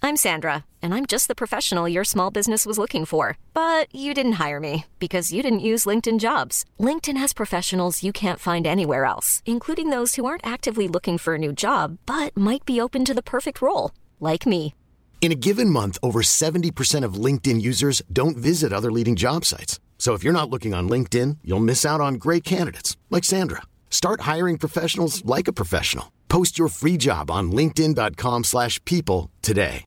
I'm Sandra, and I'm just the professional your small business was looking for. But you didn't hire me because you didn't use LinkedIn Jobs. LinkedIn has professionals you can't find anywhere else, including those who aren't actively looking for a new job, but might be open to the perfect role, like me. In a given month, over 70% of LinkedIn users don't visit other leading job sites. So if you're not looking on LinkedIn, you'll miss out on great candidates like Sandra. Start hiring professionals like a professional. Post your free job on linkedin.com/people today.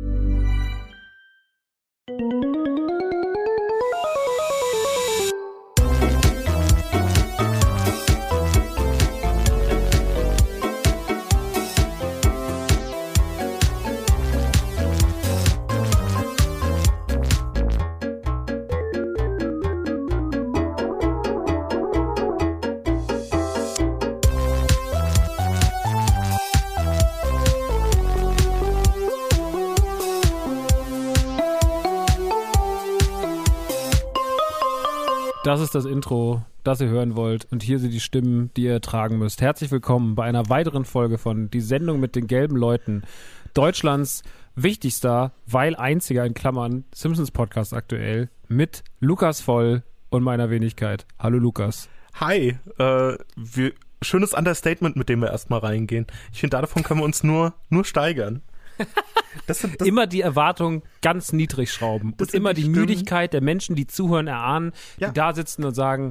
Das ist das Intro, das ihr hören wollt. Und hier sind die Stimmen, die ihr ertragen müsst. Herzlich willkommen bei einer weiteren Folge von Die Sendung mit den gelben Leuten. Deutschlands wichtigster, weil einziger in Klammern Simpsons-Podcast aktuell mit Lukas Voll und meiner Wenigkeit. Hallo Lukas. Hi, schönes Understatement, mit dem wir erstmal reingehen. Ich finde, davon können wir uns nur steigern. Das immer die Erwartung ganz niedrig schrauben und immer die Müdigkeit der Menschen, die zuhören, erahnen, die da sitzen und sagen,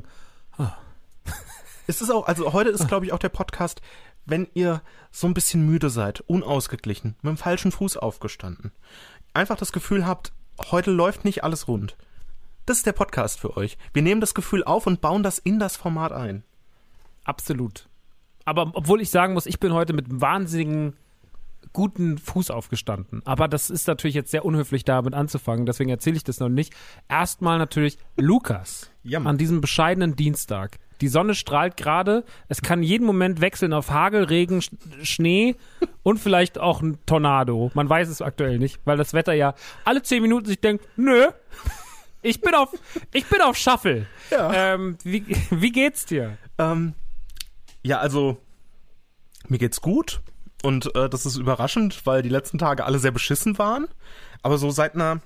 Es ist auch, also heute ist, glaube ich, auch der Podcast, wenn ihr so ein bisschen müde seid, unausgeglichen, mit dem falschen Fuß aufgestanden, einfach das Gefühl habt, heute läuft nicht alles rund. Das ist der Podcast für euch. Wir nehmen das Gefühl auf und bauen das in das Format ein. Absolut. Aber obwohl ich sagen muss, ich bin heute mit einem wahnsinnigen guten Fuß aufgestanden. Aber das ist natürlich jetzt sehr unhöflich, damit anzufangen. Deswegen erzähle ich das noch nicht. Erstmal natürlich Lukas an diesem bescheidenen Dienstag. Die Sonne strahlt gerade. Es kann jeden Moment wechseln auf Hagel, Regen, Schnee und vielleicht auch ein Tornado. Man weiß es aktuell nicht, weil das Wetter ja alle 10 Minuten sich denkt, nö, ich bin auf Shuffle. Ja. Wie geht's dir? Ja, also mir geht's gut. Und das ist überraschend, weil die letzten Tage alle sehr beschissen waren. Aber so seit einer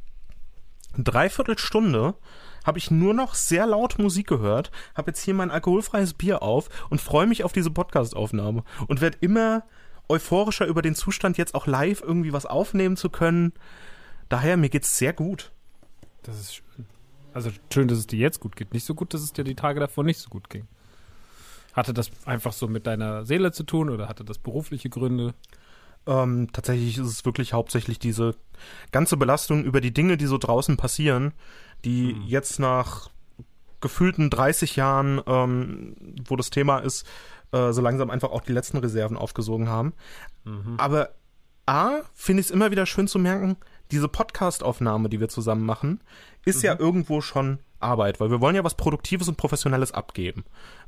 Dreiviertelstunde habe ich nur noch sehr laut Musik gehört, habe jetzt hier mein alkoholfreies Bier auf und freue mich auf diese Podcast-Aufnahme. Und werde immer euphorischer über den Zustand, jetzt auch live irgendwie was aufnehmen zu können. Daher, mir geht's sehr gut. Das ist schön. Also schön, dass es dir jetzt gut geht. Nicht so gut, dass es dir die Tage davor nicht so gut ging. Hatte das einfach so mit deiner Seele zu tun oder hatte das berufliche Gründe? Tatsächlich ist es wirklich hauptsächlich diese ganze Belastung über die Dinge, die so draußen passieren, die jetzt nach gefühlten 30 Jahren, wo das Thema ist, so langsam einfach auch die letzten Reserven aufgesogen haben. Aber finde ich es immer wieder schön zu merken, diese Podcast-Aufnahme, die wir zusammen machen, ist ja irgendwo schon Arbeit, weil wir wollen ja was Produktives und Professionelles abgeben.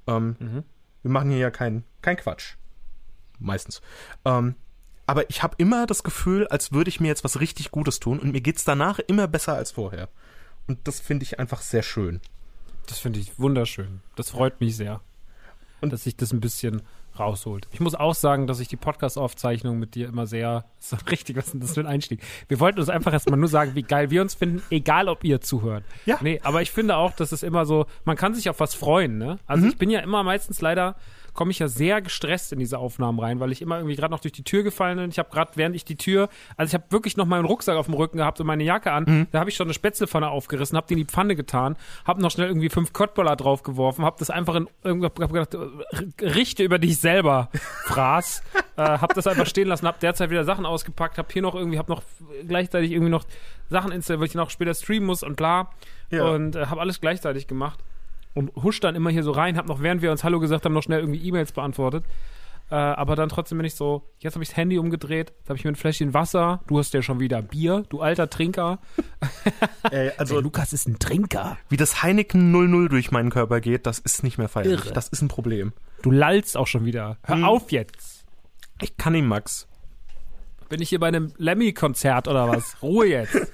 Wir machen hier ja kein Quatsch. Meistens. Aber ich habe immer das Gefühl, als würde ich mir jetzt was richtig Gutes tun und mir geht's danach immer besser als vorher. Und das finde ich einfach sehr schön. Das finde ich wunderschön. Das freut mich sehr. Und dass sich das ein bisschen rausholt. Ich muss auch sagen, dass ich die Podcast-Aufzeichnung mit dir immer sehr, so richtig, was ist denn das für ein Einstieg? Wir wollten uns einfach erstmal nur sagen, wie geil wir uns finden, egal ob ihr zuhört. Ja. Nee, aber ich finde auch, dass es immer so, man kann sich auf was freuen, ne? Also ich bin ja immer meistens leider, komme ich ja sehr gestresst in diese Aufnahmen rein, weil ich immer irgendwie gerade noch durch die Tür gefallen bin. Ich habe gerade, während ich die Tür, also ich habe wirklich noch meinen Rucksack auf dem Rücken gehabt und meine Jacke an, da habe ich schon eine Spätzlepfanne aufgerissen, habe die in die Pfanne getan, habe noch schnell irgendwie 5 Köttbullar draufgeworfen, habe das einfach hab gedacht, richte über dich selber, Fraß, habe das einfach stehen lassen, habe derzeit wieder Sachen ausgepackt, habe noch gleichzeitig irgendwie noch Sachen installiert, weil ich noch später streamen muss und bla und habe alles gleichzeitig gemacht. Und husch dann immer hier so rein, hab noch, während wir uns Hallo gesagt haben, noch schnell irgendwie E-Mails beantwortet. Aber dann trotzdem bin ich so, jetzt habe ich das Handy umgedreht, jetzt habe ich mir ein Fläschchen Wasser, du hast ja schon wieder Bier, du alter Trinker. Also der Lukas ist ein Trinker. Wie das Heineken 00 durch meinen Körper geht, das ist nicht mehr feierlich. Irre. Das ist ein Problem. Du lallst auch schon wieder. Hör auf jetzt. Ich kann ihn, Max. Bin ich hier bei einem Lemmy-Konzert oder was? Ruhe jetzt.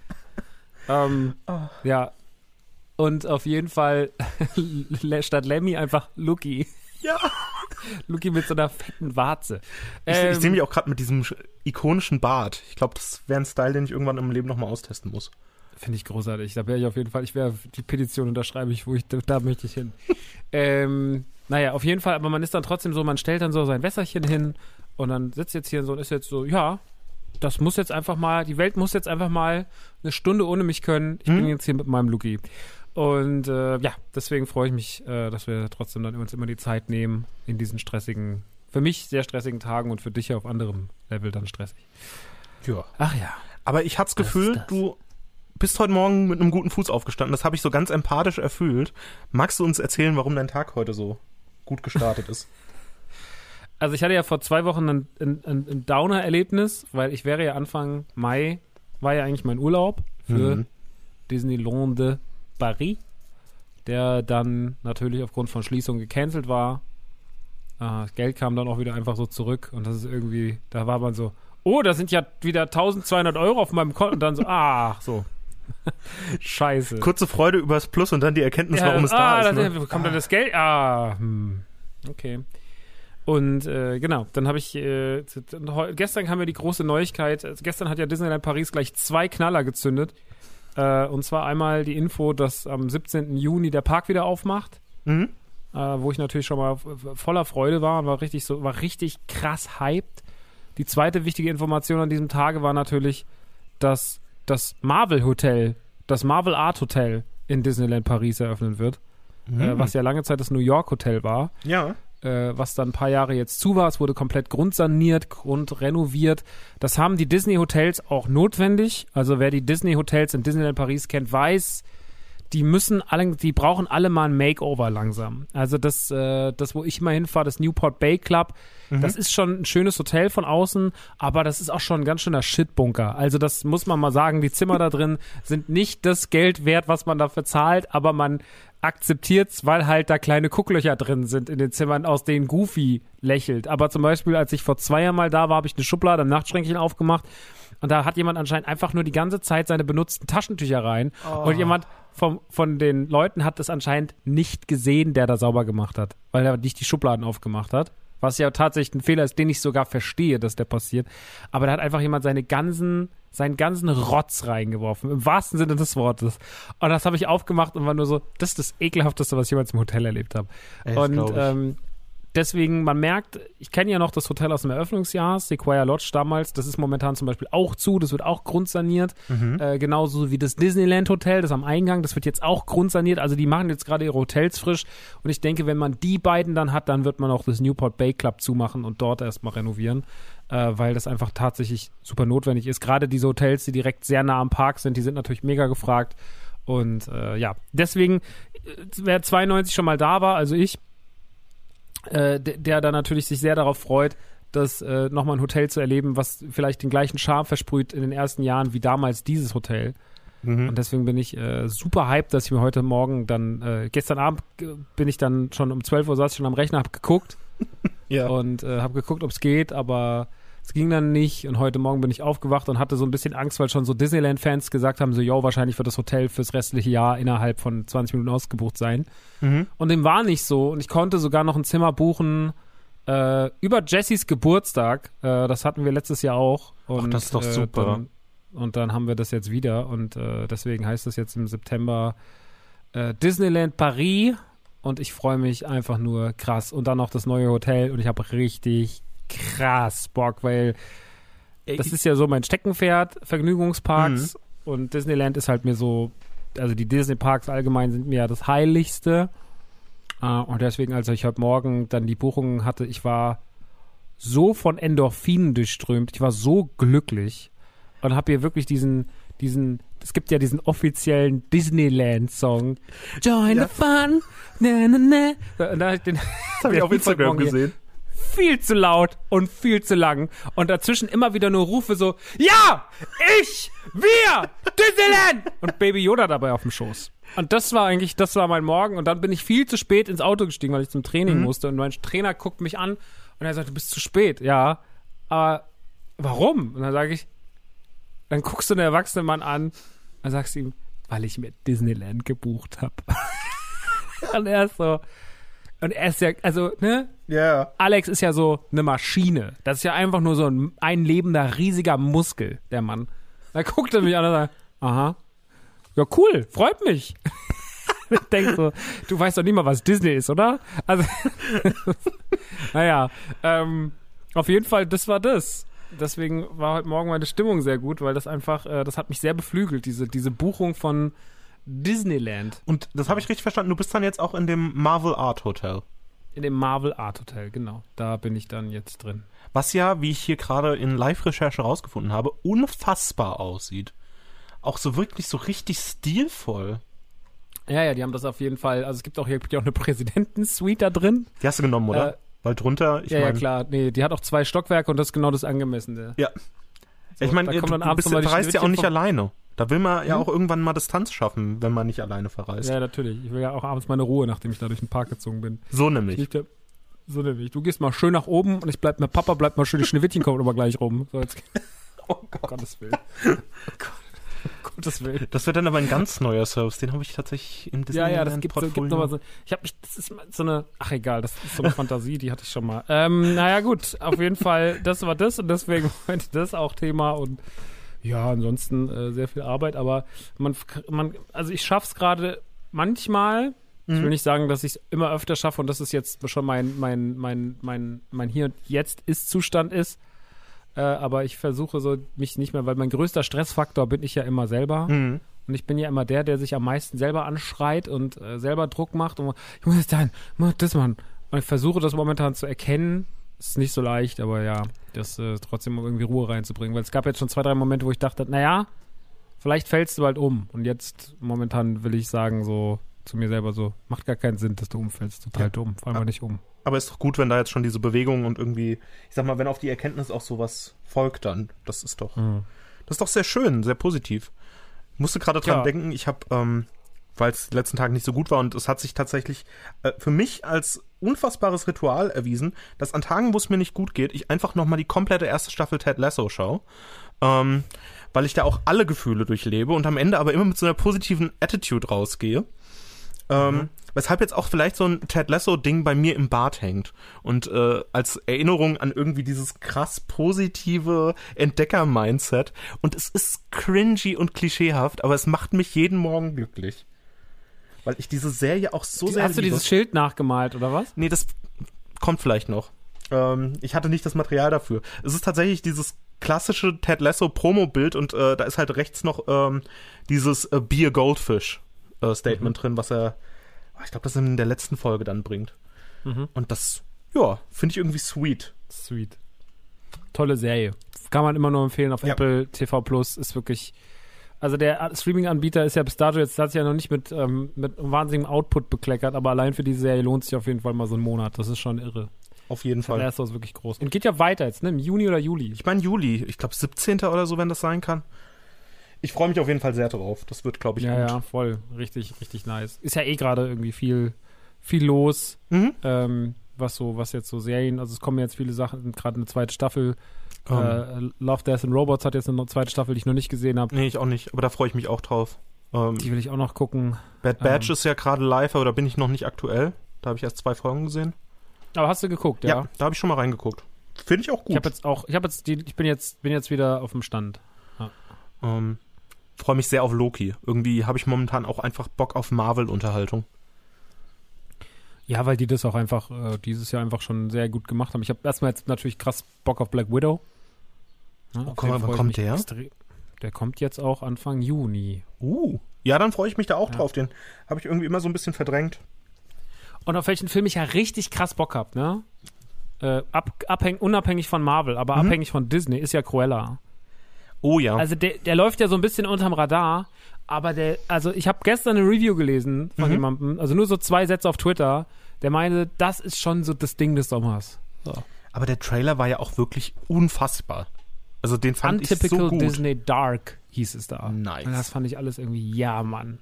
Ja. Und auf jeden Fall statt Lemmy einfach Luki. Ja. Luki mit so einer fetten Warze. Ich sehe mich auch gerade mit diesem ikonischen Bart. Ich glaube, das wäre ein Style, den ich irgendwann im Leben nochmal austesten muss. Finde ich großartig. Da wäre ich auf jeden Fall, die Petition unterschreibe ich, da möchte ich hin. Naja, auf jeden Fall, aber man ist dann trotzdem so, man stellt dann so sein Wässerchen hin und dann sitzt jetzt hier so und ist jetzt so, ja, das muss jetzt einfach mal, die Welt muss jetzt einfach mal eine Stunde ohne mich können. Ich bin jetzt hier mit meinem Luki. Und ja, deswegen freue ich mich, dass wir trotzdem dann uns immer die Zeit nehmen in diesen stressigen, für mich sehr stressigen Tagen und für dich ja auf anderem Level dann stressig. Ja. Ach ja. Aber ich hatte das Gefühl, du bist heute Morgen mit einem guten Fuß aufgestanden. Das habe ich so ganz empathisch erfüllt. Magst du uns erzählen, warum dein Tag heute so gut gestartet ist? Also ich hatte ja vor 2 Wochen ein Downer-Erlebnis, weil ich wäre ja Anfang Mai, war ja eigentlich mein Urlaub für Disneyland de Paris, der dann natürlich aufgrund von Schließung gecancelt war. Das Geld kam dann auch wieder einfach so zurück und das ist irgendwie, da war man so, oh, da sind ja wieder 1.200 € auf meinem Konto und dann so, so. Scheiße. Kurze Freude übers Plus und dann die Erkenntnis, warum es da ist. Ne? Kommt dann das Geld? Okay. Und genau, dann habe ich, gestern kam mir die große Neuigkeit, gestern hat ja Disneyland Paris gleich 2 Knaller gezündet. Und zwar einmal die Info, dass am 17. Juni der Park wieder aufmacht. Wo ich natürlich schon mal voller Freude war und war richtig krass hyped. Die zweite wichtige Information an diesem Tage war natürlich, dass das Marvel Hotel, das Marvel Art Hotel in Disneyland Paris eröffnen wird, was ja lange Zeit das New York Hotel war. Ja. Was dann ein paar Jahre jetzt zu war. Es wurde komplett grundsaniert, grundrenoviert. Das haben die Disney Hotels auch notwendig. Also wer die Disney Hotels in Disneyland Paris kennt, weiß, die brauchen alle mal ein Makeover langsam. Also das, wo ich immer hinfahre, das Newport Bay Club, das ist schon ein schönes Hotel von außen, aber das ist auch schon ein ganz schöner Shitbunker. Also das muss man mal sagen, die Zimmer da drin sind nicht das Geld wert, was man dafür zahlt, aber man akzeptiert's, weil halt da kleine Gucklöcher drin sind in den Zimmern, aus denen Goofy lächelt. Aber zum Beispiel, als ich vor 2 Jahren mal da war, habe ich eine Schublade im Nachtschränkchen aufgemacht und da hat jemand anscheinend einfach nur die ganze Zeit seine benutzten Taschentücher rein und jemand von den Leuten hat es anscheinend nicht gesehen, der da sauber gemacht hat, weil er nicht die Schubladen aufgemacht hat. Was ja tatsächlich ein Fehler ist, den ich sogar verstehe, dass der passiert. Aber da hat einfach jemand seinen ganzen Rotz reingeworfen, im wahrsten Sinne des Wortes. Und das habe ich aufgemacht und war nur so, das ist das Ekelhafteste, was ich jemals im Hotel erlebt habe. Und deswegen, man merkt, ich kenne ja noch das Hotel aus dem Eröffnungsjahr, Sequoia Lodge damals, das ist momentan zum Beispiel auch zu, das wird auch grundsaniert, genauso wie das Disneyland Hotel, das am Eingang, das wird jetzt auch grundsaniert, also die machen jetzt gerade ihre Hotels frisch und ich denke, wenn man die beiden dann hat, dann wird man auch das Newport Bay Club zumachen und dort erstmal renovieren, weil das einfach tatsächlich super notwendig ist. Gerade diese Hotels, die direkt sehr nah am Park sind, die sind natürlich mega gefragt und ja, deswegen, wer 92 schon mal da war, also ich, der dann natürlich sich sehr darauf freut, das nochmal ein Hotel zu erleben, was vielleicht den gleichen Charme versprüht in den ersten Jahren wie damals dieses Hotel. Und deswegen bin ich super hyped, dass ich mir heute Morgen dann, gestern Abend bin ich dann schon um 12 Uhr saß ich schon am Rechner, hab geguckt und hab geguckt, ob es geht, aber es ging dann nicht und heute Morgen bin ich aufgewacht und hatte so ein bisschen Angst, weil schon so Disneyland-Fans gesagt haben, so, yo, wahrscheinlich wird das Hotel fürs restliche Jahr innerhalb von 20 Minuten ausgebucht sein. Und dem war nicht so und ich konnte sogar noch ein Zimmer buchen über Jessys Geburtstag. Das hatten wir letztes Jahr auch. Und, das ist doch super. Dann haben wir das jetzt wieder und deswegen heißt das jetzt im September Disneyland Paris und ich freue mich einfach nur krass. Und dann noch das neue Hotel und ich habe richtig krass Bock, weil das ist ja so mein Steckenpferd, Vergnügungsparks und Disneyland ist halt mir so, also die Disney-Parks allgemein sind mir ja das Heiligste und deswegen, als ich heute Morgen dann die Buchungen hatte, ich war so von Endorphinen durchströmt, ich war so glücklich und habe hier wirklich diesen, es gibt ja diesen offiziellen Disneyland-Song Join the Fun, na na na. Und da das habe ich auf Instagram gesehen. Viel zu laut und viel zu lang. Und dazwischen immer wieder nur Rufe so, ja, ich, wir, Disneyland! Und Baby Yoda dabei auf dem Schoß. Und das war mein Morgen. Und dann bin ich viel zu spät ins Auto gestiegen, weil ich zum Training musste. Und mein Trainer guckt mich an und er sagt, du bist zu spät. Ja, aber warum? Und dann sage ich, dann guckst du einen erwachsenen Mann an und sagst ihm, weil ich mir Disneyland gebucht habe. Und er ist so, Und er ist ja, also, ne? Ja. Alex ist ja so eine Maschine. Das ist ja einfach nur so ein lebender, riesiger Muskel, der Mann. Da guckt er mich an und sagt, aha, ja cool, freut mich. Ich denke so, du weißt doch nicht mal, was Disney ist, oder? Also, naja, auf jeden Fall, das war das. Deswegen war heute Morgen meine Stimmung sehr gut, weil das einfach, das hat mich sehr beflügelt, diese Buchung von Disneyland. Und das habe ich richtig verstanden, du bist dann jetzt auch in dem Marvel Art Hotel. In dem Marvel Art Hotel, genau. Da bin ich dann jetzt drin. Was ja, wie ich hier gerade in Live-Recherche rausgefunden habe, unfassbar aussieht. Auch so wirklich so richtig stilvoll. Ja, die haben das auf jeden Fall, also es gibt auch hier auch eine Präsidentensuite da drin. Die hast du genommen, oder? Weil drunter, ja, klar. Nee, die hat auch 2 Stockwerke und das ist genau das Angemessene. Ja. So, ich meine, du verreist ja auch nicht alleine. Da will man ja auch irgendwann mal Distanz schaffen, wenn man nicht alleine verreist. Ja, natürlich. Ich will ja auch abends meine Ruhe, nachdem ich da durch den Park gezogen bin. So nämlich. Du gehst mal schön nach oben und Papa bleibt mal schön, die Schneewittchen kommt immer gleich rum. So, jetzt. Oh Gottes Willen. Gottes Willen. Das wird dann aber ein ganz neuer Service, den habe ich tatsächlich im Disneyland Ja, das gibt nochmal so. Das ist so eine, ach egal, das ist so eine Fantasie, die hatte ich schon mal. Naja gut, auf jeden Fall, das war das und deswegen heute das auch Thema und ja, ansonsten sehr viel Arbeit, aber also ich schaff's gerade manchmal, ich will nicht sagen, dass ich es immer öfter schaffe und das ist jetzt schon mein Hier und Jetzt Ist-Zustand ist, aber ich versuche so mich nicht mehr, weil mein größter Stressfaktor bin ich ja immer selber und ich bin ja immer der sich am meisten selber anschreit und selber Druck macht und ich muss jetzt dahin, mach das machen und ich versuche das momentan zu erkennen. Ist nicht so leicht, aber ja, das trotzdem irgendwie Ruhe reinzubringen, weil es gab jetzt schon 2, 3 Momente, wo ich dachte, naja, vielleicht fällst du bald um und jetzt momentan will ich sagen so zu mir selber so, macht gar keinen Sinn, dass du umfällst, total dumm, fall mal nicht um. Aber ist doch gut, wenn da jetzt schon diese Bewegung und irgendwie, ich sag mal, wenn auf die Erkenntnis auch sowas folgt dann, das ist doch sehr schön, sehr positiv. Ich musste gerade dran denken, ich habe, weil es die letzten Tage nicht so gut war und es hat sich tatsächlich für mich als unfassbares Ritual erwiesen, dass an Tagen, wo es mir nicht gut geht, ich einfach nochmal die komplette erste Staffel Ted Lasso schaue, weil ich da auch alle Gefühle durchlebe und am Ende aber immer mit so einer positiven Attitude rausgehe. Weshalb jetzt auch vielleicht so ein Ted Lasso-Ding bei mir im Bad hängt und als Erinnerung an irgendwie dieses krass positive Entdecker-Mindset und es ist cringy und klischeehaft, aber es macht mich jeden Morgen glücklich. Weil ich diese Serie auch so sehr liebe. Hast du dieses Schild nachgemalt, oder was? Nee, das kommt vielleicht noch. Ich hatte nicht das Material dafür. Es ist tatsächlich dieses klassische Ted Lasso Promo-Bild und da ist halt rechts noch dieses Be a Goldfish Statement drin, was er, ich glaube, das in der letzten Folge dann bringt. Und das, ja, finde ich irgendwie sweet. Sweet. Tolle Serie. Kann man immer nur empfehlen auf Apple TV Plus. Ist wirklich, also der Streaming-Anbieter ist ja bis dato jetzt, hat sich ja noch nicht mit wahnsinnigem Output bekleckert, aber allein für diese Serie lohnt sich auf jeden Fall mal so ein Monat. Das ist schon irre. Auf jeden Fall. Der erste ist wirklich groß. Und geht ja weiter jetzt, ne? Im Juni oder Juli? Ich meine Juli. Ich glaube 17. oder so, wenn das sein kann. Ich freue mich auf jeden Fall sehr drauf. Das wird, glaube ich, gut. Ja, voll. Richtig, richtig nice. Ist ja gerade irgendwie viel los, was jetzt so Serien, also es kommen jetzt viele Sachen, gerade eine zweite Staffel. Love, Death and Robots hat jetzt eine zweite Staffel, die ich noch nicht gesehen habe. Nee, ich auch nicht, aber da freue ich mich auch drauf. Die will ich auch noch gucken. Bad Batch ist ja gerade live, aber da bin ich noch nicht aktuell. Da habe ich erst 2 Folgen gesehen. Aber hast du geguckt, ja? Ja, da habe ich schon mal reingeguckt. Finde ich auch gut. Ich bin jetzt wieder auf dem Stand. Ja. Freue mich sehr auf Loki. Irgendwie habe ich momentan auch einfach Bock auf Marvel-Unterhaltung. Ja, weil die das auch einfach dieses Jahr einfach schon sehr gut gemacht haben. Ich habe erstmal jetzt natürlich krass Bock auf Black Widow. Ja, wann kommt der? Der kommt jetzt auch Anfang Juni. Ja, dann freue ich mich da auch drauf. Den habe ich irgendwie immer so ein bisschen verdrängt. Und auf welchen Film ich ja richtig krass Bock habe, ne? Unabhängig von Marvel, aber abhängig von Disney, ist ja Cruella. Oh ja. Also der läuft ja so ein bisschen unterm Radar, aber ich habe gestern eine Review gelesen von jemandem, also nur so 2 Sätze auf Twitter, der meinte, das ist schon so das Ding des Sommers. So. Aber der Trailer war ja auch wirklich unfassbar. Also den fand ich so gut. Untypical Disney Dark hieß es da. Nice. Und das fand ich alles irgendwie, ja, Mann.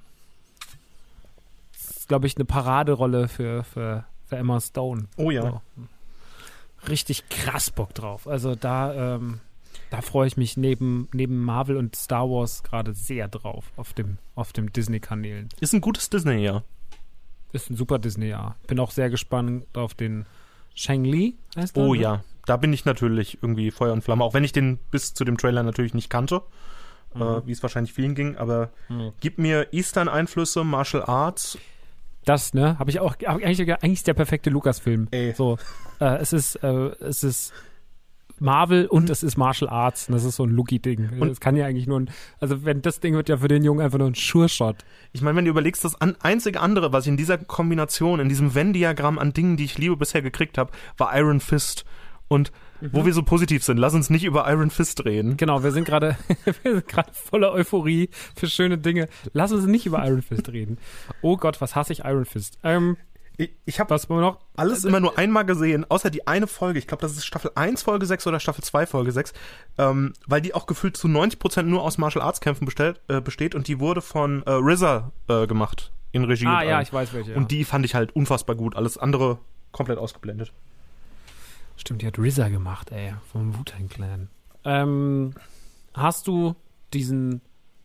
Das ist, glaube ich, eine Paraderolle für Emma Stone. Oh ja. So. Richtig krass Bock drauf. Also da freue ich mich neben Marvel und Star Wars gerade sehr drauf auf dem Disney-Kanälen. Ist ein gutes Disney-Jahr. Ist ein super Disney-Jahr. Bin auch sehr gespannt auf den Shang-Li, heißt der? Oh ja, da bin ich natürlich irgendwie Feuer und Flamme, auch wenn ich den bis zu dem Trailer natürlich nicht kannte, wie es wahrscheinlich vielen ging, aber gib mir Eastern-Einflüsse, Martial Arts. Das, ne? Eigentlich ist der perfekte Lucas-Film. So, es ist Marvel und es ist Martial Arts. Und das ist so ein Lucky-Ding. Und es kann ja eigentlich nur das Ding wird ja für den Jungen einfach nur ein Sure-Shot. Ich meine, wenn du überlegst, das einzige andere, was ich in dieser Kombination, in diesem Venn-Diagramm an Dingen, die ich liebe, bisher gekriegt habe, war Iron Fist. Und wo wir so positiv sind, lass uns nicht über Iron Fist reden. Genau, wir sind gerade voller Euphorie für schöne Dinge. Lass uns nicht über Iron Fist reden. Oh Gott, was hasse ich Iron Fist. Ich habe alles immer nur einmal gesehen, außer die eine Folge. Ich glaube, das ist Staffel 1, Folge 6 oder Staffel 2, Folge 6. Weil die auch gefühlt zu 90% nur aus Martial Arts Kämpfen besteht und die wurde von RZA gemacht in Regie. Ja, ich weiß welche. Ja. Und die fand ich halt unfassbar gut. Alles andere komplett ausgeblendet. Stimmt, die hat RZA gemacht, vom Wu-Tang Clan. Hast du diesen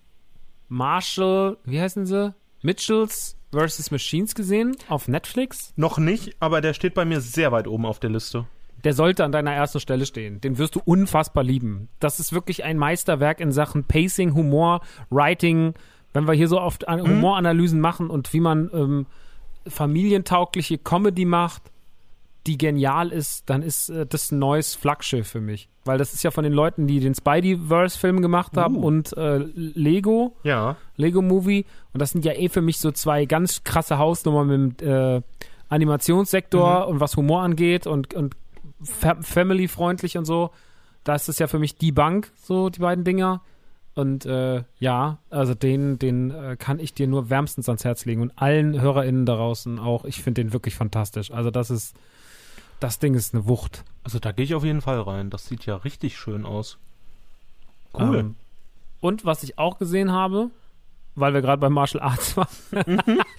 wie heißen sie? Mitchells vs. Machines gesehen auf Netflix? Noch nicht, aber der steht bei mir sehr weit oben auf der Liste. Der sollte an deiner ersten Stelle stehen. Den wirst du unfassbar lieben. Das ist wirklich ein Meisterwerk in Sachen Pacing, Humor, Writing. Wenn wir hier so oft Humoranalysen machen und wie man familientaugliche Comedy macht, die genial ist, dann ist das ein neues Flaggschiff für mich. Weil das ist ja von den Leuten, die den Spideyverse-Film gemacht haben und Lego. Ja. Lego Movie. Und das sind ja für mich so zwei ganz krasse Hausnummern mit dem Animationssektor und was Humor angeht und family-freundlich und so. Da ist es ja für mich die Bank, so die beiden Dinger. Und also den kann ich dir nur wärmstens ans Herz legen. Und allen HörerInnen da draußen auch. Ich finde den wirklich fantastisch. Also das Ding ist eine Wucht. Also da gehe ich auf jeden Fall rein. Das sieht ja richtig schön aus. Cool. Und was ich auch gesehen habe, weil wir gerade bei Martial Arts waren,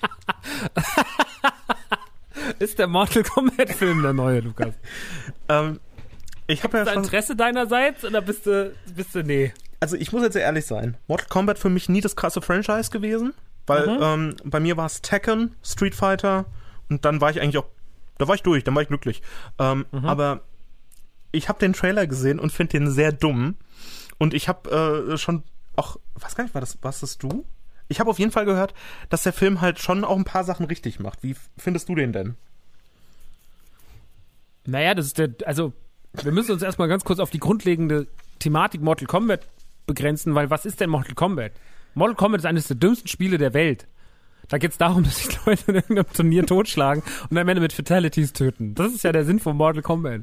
ist der Mortal Kombat Film der neue, Lukas. Ich habe ja schon Interesse deinerseits oder bist du nee? Also ich muss jetzt ehrlich sein. Mortal Kombat für mich nie das krasse Franchise gewesen, weil bei mir war es Tekken, Street Fighter und dann war ich eigentlich auch da war ich durch, dann war ich glücklich. Aber ich habe den Trailer gesehen und finde den sehr dumm. Und ich habe schon auch, weiß gar nicht, warst das du? Ich habe auf jeden Fall gehört, dass der Film halt schon auch ein paar Sachen richtig macht. Wie findest du den denn? Naja, wir müssen uns erstmal ganz kurz auf die grundlegende Thematik Mortal Kombat begrenzen, weil was ist denn Mortal Kombat? Mortal Kombat ist eines der dümmsten Spiele der Welt. Da geht es darum, dass sich Leute in irgendeinem Turnier totschlagen und am Ende mit Fatalities töten. Das ist ja der Sinn von Mortal Kombat.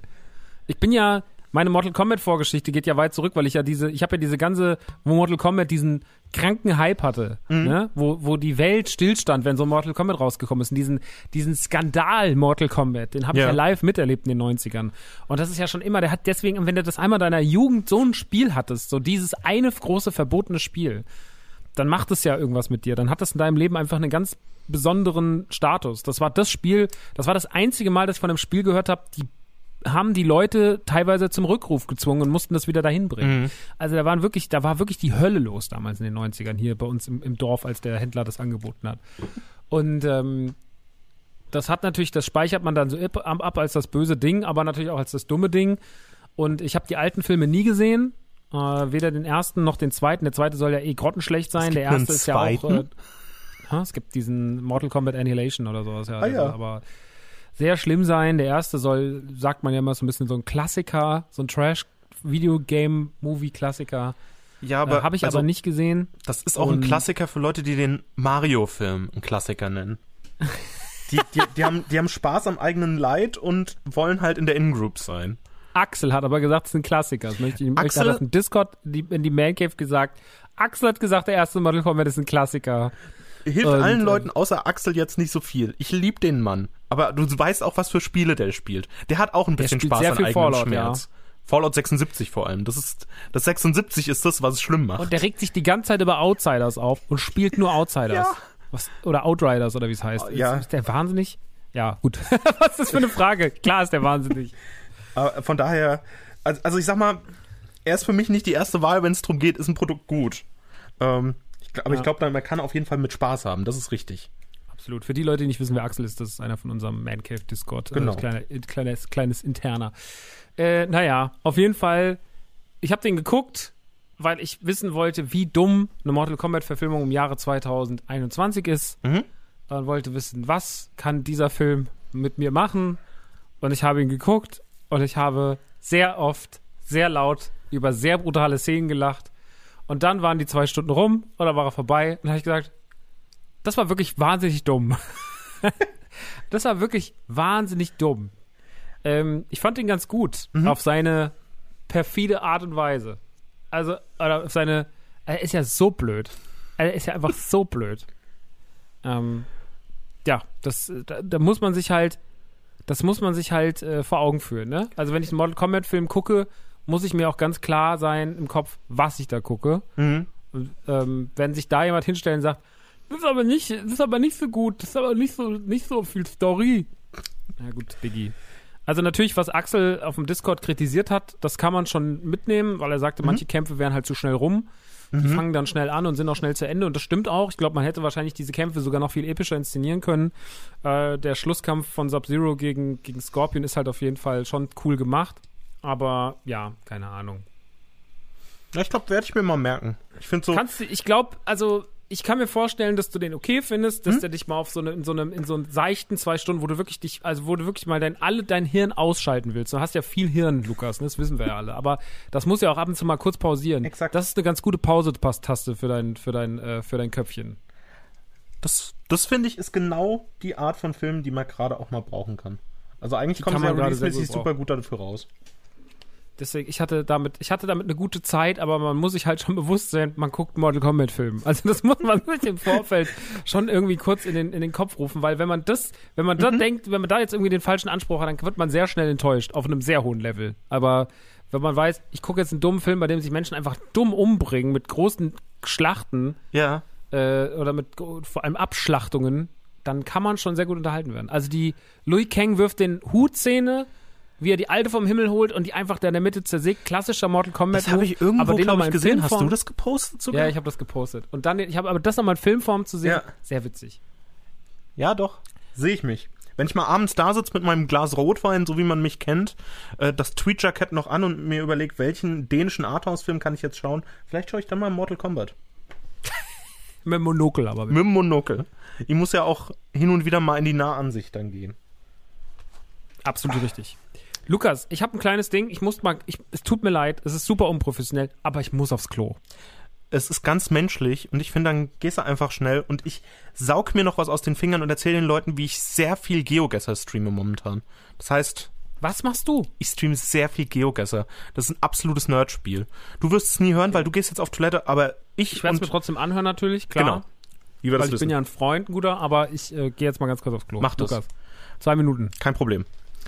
Meine Mortal Kombat Vorgeschichte geht ja weit zurück, weil ich habe ja diese ganze, wo Mortal Kombat diesen kranken Hype hatte, ne? Wo die Welt stillstand, wenn so Mortal Kombat rausgekommen ist. Und diesen Skandal Mortal Kombat, den habe ich ja live miterlebt in den 90ern. Und das ist ja schon immer, der hat deswegen, wenn du das einmal deiner Jugend so ein Spiel hattest, so dieses eine große verbotene Spiel, dann macht es ja irgendwas mit dir. Dann hat das in deinem Leben einfach einen ganz besonderen Status. Das war das einzige Mal, dass ich von einem Spiel gehört habe, die haben die Leute teilweise zum Rückruf gezwungen und mussten das wieder dahin bringen. Also da war wirklich die Hölle los damals in den 90ern hier bei uns im Dorf, als der Händler das angeboten hat. Und das speichert man dann so ab als das böse Ding, aber natürlich auch als das dumme Ding. Und ich habe die alten Filme nie gesehen. Weder den ersten noch den zweiten. Der zweite soll ja grottenschlecht sein. Der erste ist ja auch. Es gibt diesen Mortal Kombat Annihilation oder sowas. Ja, aber sehr schlimm sein. Der erste sagt man ja immer so ein bisschen so ein Klassiker, so ein Trash-Videogame-Movie-Klassiker. Ja, aber habe ich aber nicht gesehen. Das ist auch ein Klassiker für Leute, die den Mario-Film einen Klassiker nennen. Die haben Spaß am eigenen Leid und wollen halt in der In-Group sein. Axel hat aber gesagt, es ist ein Klassiker. Das möchte ich hat auf dem Discord in die Man Cave gesagt. Axel hat gesagt, der erste Mortal Kombat ist ein Klassiker. Hilft allen Leuten außer Axel jetzt nicht so viel. Ich liebe den Mann. Aber du weißt auch, was für Spiele der spielt. Der hat auch ein bisschen Spaß an eigenem Fallout, Schmerz. Ja. Fallout 76 vor allem. Das 76 ist das, was es schlimm macht. Und der regt sich die ganze Zeit über Outsiders auf und spielt nur Outsiders. Ja. Oder Outriders oder wie es heißt. Ja. Ist der wahnsinnig? Ja, gut. Was ist das für eine Frage? Klar ist der wahnsinnig. Aber von daher, also ich sag mal, er ist für mich nicht die erste Wahl, wenn es darum geht, ist ein Produkt gut. Ich glaube, man kann auf jeden Fall mit Spaß haben, das ist richtig. absolut. Für die Leute, die nicht wissen, wer Axel ist, das ist einer von unserem Man Cave Discord. Genau. Kleines Interner. Naja, auf jeden Fall, ich habe den geguckt, weil ich wissen wollte, wie dumm eine Mortal Kombat-Verfilmung im Jahre 2021 ist. Mhm. Und wollte wissen, was kann dieser Film mit mir machen. Und ich habe ihn geguckt und ich habe sehr oft, sehr laut über sehr brutale Szenen gelacht. Und dann waren die 2 Stunden rum und dann war er vorbei. Und dann habe ich gesagt, das war wirklich wahnsinnig dumm. Das war wirklich wahnsinnig dumm. Ich fand ihn ganz gut auf seine perfide Art und Weise. Also, oder auf seine, er ist ja so blöd. Er ist ja einfach so blöd. Ja, da muss man sich halt, vor Augen führen, ne? Also wenn ich einen Mortal Kombat Film gucke, muss ich mir auch ganz klar sein im Kopf, was ich da gucke. Und, wenn sich da jemand hinstellt und sagt, das ist aber nicht so gut, das ist aber nicht so viel Story. Na gut, Biggie. Also natürlich, was Axel auf dem Discord kritisiert hat, das kann man schon mitnehmen, weil er sagte, manche Kämpfe wären halt zu schnell rum. Die fangen dann schnell an und sind auch schnell zu Ende. Und das stimmt auch. Ich glaube, man hätte wahrscheinlich diese Kämpfe sogar noch viel epischer inszenieren können. Der Schlusskampf von Sub-Zero gegen Scorpion ist halt auf jeden Fall schon cool gemacht. Aber ja, keine Ahnung. Ja, ich glaube, werde ich mir mal merken. Ich finde so. Ich kann mir vorstellen, dass du den okay findest, dass der dich mal auf so einen seichten 2 Stunden, wo du wirklich mal dein Hirn ausschalten willst. Du hast ja viel Hirn, Lukas, ne? Das wissen wir ja alle. Aber das muss ja auch ab und zu mal kurz pausieren. Exakt. Das ist eine ganz gute Pause-Taste für dein Köpfchen. Das finde ich, ist genau die Art von Film, die man gerade auch mal brauchen kann. Also eigentlich kommen sie ja releasemäßig super gut dafür raus. Deswegen, ich hatte damit eine gute Zeit, aber man muss sich halt schon bewusst sein, man guckt Mortal Kombat Film. Also das muss man sich im Vorfeld schon irgendwie kurz in den Kopf rufen, weil wenn man da denkt, wenn man da jetzt irgendwie den falschen Anspruch hat, dann wird man sehr schnell enttäuscht, auf einem sehr hohen Level. Aber wenn man weiß, ich gucke jetzt einen dummen Film, bei dem sich Menschen einfach dumm umbringen, mit großen Schlachten, oder mit vor allem Abschlachtungen, dann kann man schon sehr gut unterhalten werden. Also die Liu Kang wirft den Hut-Szene, wie er die Alte vom Himmel holt und die einfach da in der Mitte zersägt. Klassischer Mortal Kombat. Das habe ich irgendwo, glaube ich, gesehen. Filmform. Hast du das gepostet sogar? Ja, ich habe das gepostet. Und dann, aber das nochmal in Filmform zu sehen, sehr witzig. Ja, doch. Sehe ich mich. Wenn ich mal abends da sitze mit meinem Glas Rotwein, so wie man mich kennt, das Tweetjacket noch an und mir überlege, welchen dänischen Arthouse-Film kann ich jetzt schauen, vielleicht schaue ich dann mal Mortal Kombat. Mit dem Monokel aber. Mit dem Monokel. Ich muss ja auch hin und wieder mal in die Nahansicht dann gehen. Absolut richtig. Lukas, ich habe ein kleines Ding. Es tut mir leid, es ist super unprofessionell, aber ich muss aufs Klo. Es ist ganz menschlich und ich finde, dann gehst du einfach schnell und ich saug mir noch was aus den Fingern und erzähle den Leuten, wie ich sehr viel GeoGuessr streame momentan. Das heißt... Was machst du? Ich streame sehr viel GeoGuessr. Das ist ein absolutes Nerdspiel. Du wirst es nie hören, weil du gehst jetzt auf Toilette, aber ich werde es mir trotzdem anhören natürlich, klar. Genau. Wie wir das weil ich bin ja ein Freund, ein guter, aber ich gehe jetzt mal ganz kurz aufs Klo. Mach das. Lukas, 2 Minuten. Kein Problem.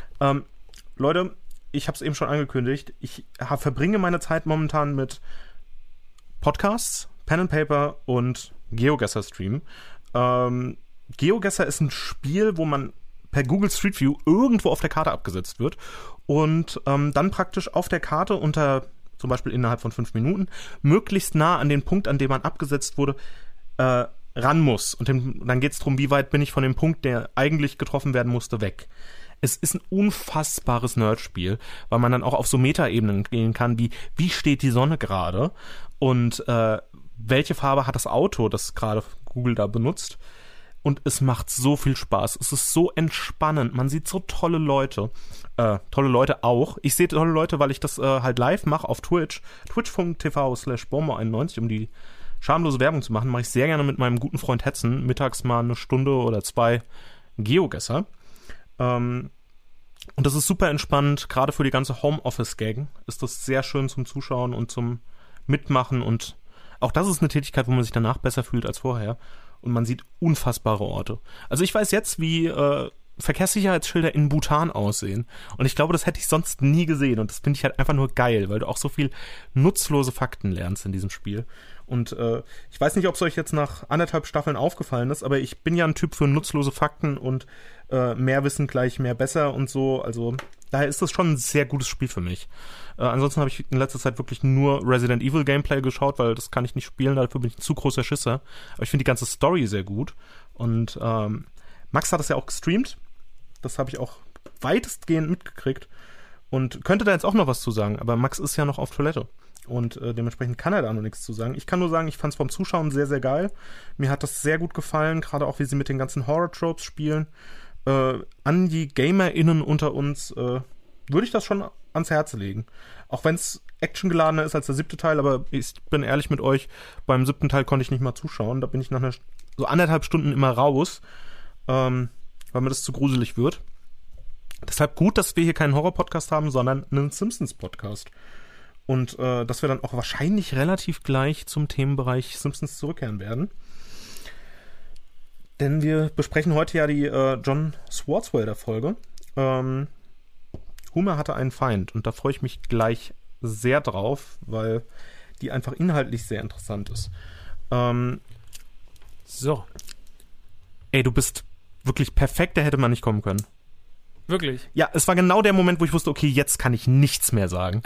Leute, ich habe es eben schon angekündigt, ich verbringe meine Zeit momentan mit Podcasts, Pen and Paper und GeoGuessr-Stream. GeoGuessr ist ein Spiel, wo man per Google Street View irgendwo auf der Karte abgesetzt wird und dann praktisch auf der Karte unter, zum Beispiel innerhalb von 5 Minuten, möglichst nah an den Punkt, an dem man abgesetzt wurde, ran muss. Und dann geht es darum, wie weit bin ich von dem Punkt, der eigentlich getroffen werden musste, weg. Es ist ein unfassbares Nerdspiel, weil man dann auch auf so Metaebenen gehen kann, wie steht die Sonne gerade und welche Farbe hat das Auto, das gerade Google da benutzt. Und es macht so viel Spaß. Es ist so entspannend. Man sieht so tolle Leute. Tolle Leute auch. Ich sehe tolle Leute, weil ich das halt live mache auf Twitch. Twitch.tv/bomber91, um die schamlose Werbung zu machen, mache ich sehr gerne mit meinem guten Freund Hetzen mittags mal 1 Stunde oder 2 GeoGuessr. Und das ist super entspannt, gerade für die ganze Homeoffice-Gang ist das sehr schön zum Zuschauen und zum Mitmachen und auch das ist eine Tätigkeit, wo man sich danach besser fühlt als vorher und man sieht unfassbare Orte. Also ich weiß jetzt, wie Verkehrssicherheitsschilder in Bhutan aussehen und ich glaube, das hätte ich sonst nie gesehen und das finde ich halt einfach nur geil, weil du auch so viel nutzlose Fakten lernst in diesem Spiel. Und ich weiß nicht, ob es euch jetzt nach 1,5 Staffeln aufgefallen ist, aber ich bin ja ein Typ für nutzlose Fakten und mehr Wissen gleich mehr besser und so. Also daher ist das schon ein sehr gutes Spiel für mich. Ansonsten habe ich in letzter Zeit wirklich nur Resident Evil Gameplay geschaut, weil das kann ich nicht spielen, dafür bin ich ein zu großer Schisser. Aber ich finde die ganze Story sehr gut Und Max hat das ja auch gestreamt. Das habe ich auch weitestgehend mitgekriegt. Und könnte da jetzt auch noch was zu sagen. Aber Max ist ja noch auf Toilette. Und dementsprechend kann er da noch nichts zu sagen. Ich kann nur sagen, ich fand es vom Zuschauen sehr, sehr geil. Mir hat das sehr gut gefallen. Gerade auch, wie sie mit den ganzen Horror-Tropes spielen. An die GamerInnen unter uns würde ich das schon ans Herz legen. Auch wenn es actiongeladener ist als der 7. Teil, aber ich bin ehrlich mit euch, beim 7. Teil konnte ich nicht mal zuschauen. Da bin ich nach so 1,5 Stunden immer raus, weil mir das zu gruselig wird. Deshalb gut, dass wir hier keinen Horror-Podcast haben, sondern einen Simpsons-Podcast. Und dass wir dann auch wahrscheinlich relativ gleich zum Themenbereich Simpsons zurückkehren werden. Denn wir besprechen heute ja die John Swartzwelder-Folge. Homer hatte einen Feind und da freue ich mich gleich sehr drauf, weil die einfach inhaltlich sehr interessant ist. So. Ey, du bist wirklich perfekt, da hätte man nicht kommen können. Wirklich? Ja, es war genau der Moment, wo ich wusste, okay, jetzt kann ich nichts mehr sagen.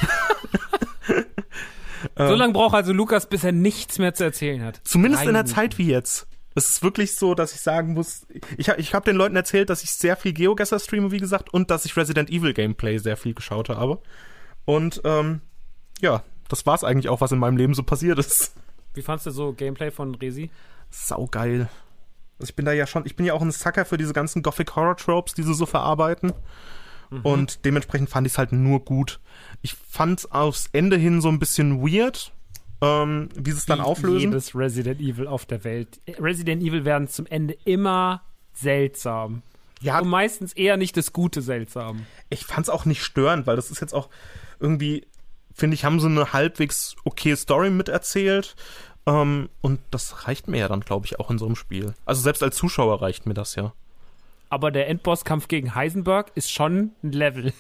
So lange braucht also Lukas, bis er nichts mehr zu erzählen hat. Zumindest in der Zeit wie jetzt. Es ist wirklich so, dass ich sagen muss, ich hab den Leuten erzählt, dass ich sehr viel GeoGuessr streame, wie gesagt, und dass ich Resident Evil Gameplay sehr viel geschaut habe. Und ja, das war's eigentlich auch, was in meinem Leben so passiert ist. Wie fandst du so Gameplay von Resi? Saugeil. Also ich bin ja auch ein Sucker für diese ganzen Gothic Horror Tropes, die sie so verarbeiten. Und dementsprechend fand ich es halt nur gut. Ich fand's aufs Ende hin so ein bisschen weird, wie sie es dann auflösen. Jedes Resident Evil auf der Welt. Resident Evil werden zum Ende immer seltsam. Ja. Und meistens eher nicht das Gute seltsam. Ich fand's auch nicht störend, weil das ist jetzt auch irgendwie, finde ich, haben sie eine halbwegs okay Story miterzählt. Und das reicht mir ja dann, glaube ich, auch in so einem Spiel. Also selbst als Zuschauer reicht mir das ja. Aber der Endbosskampf gegen Heisenberg ist schon ein Level.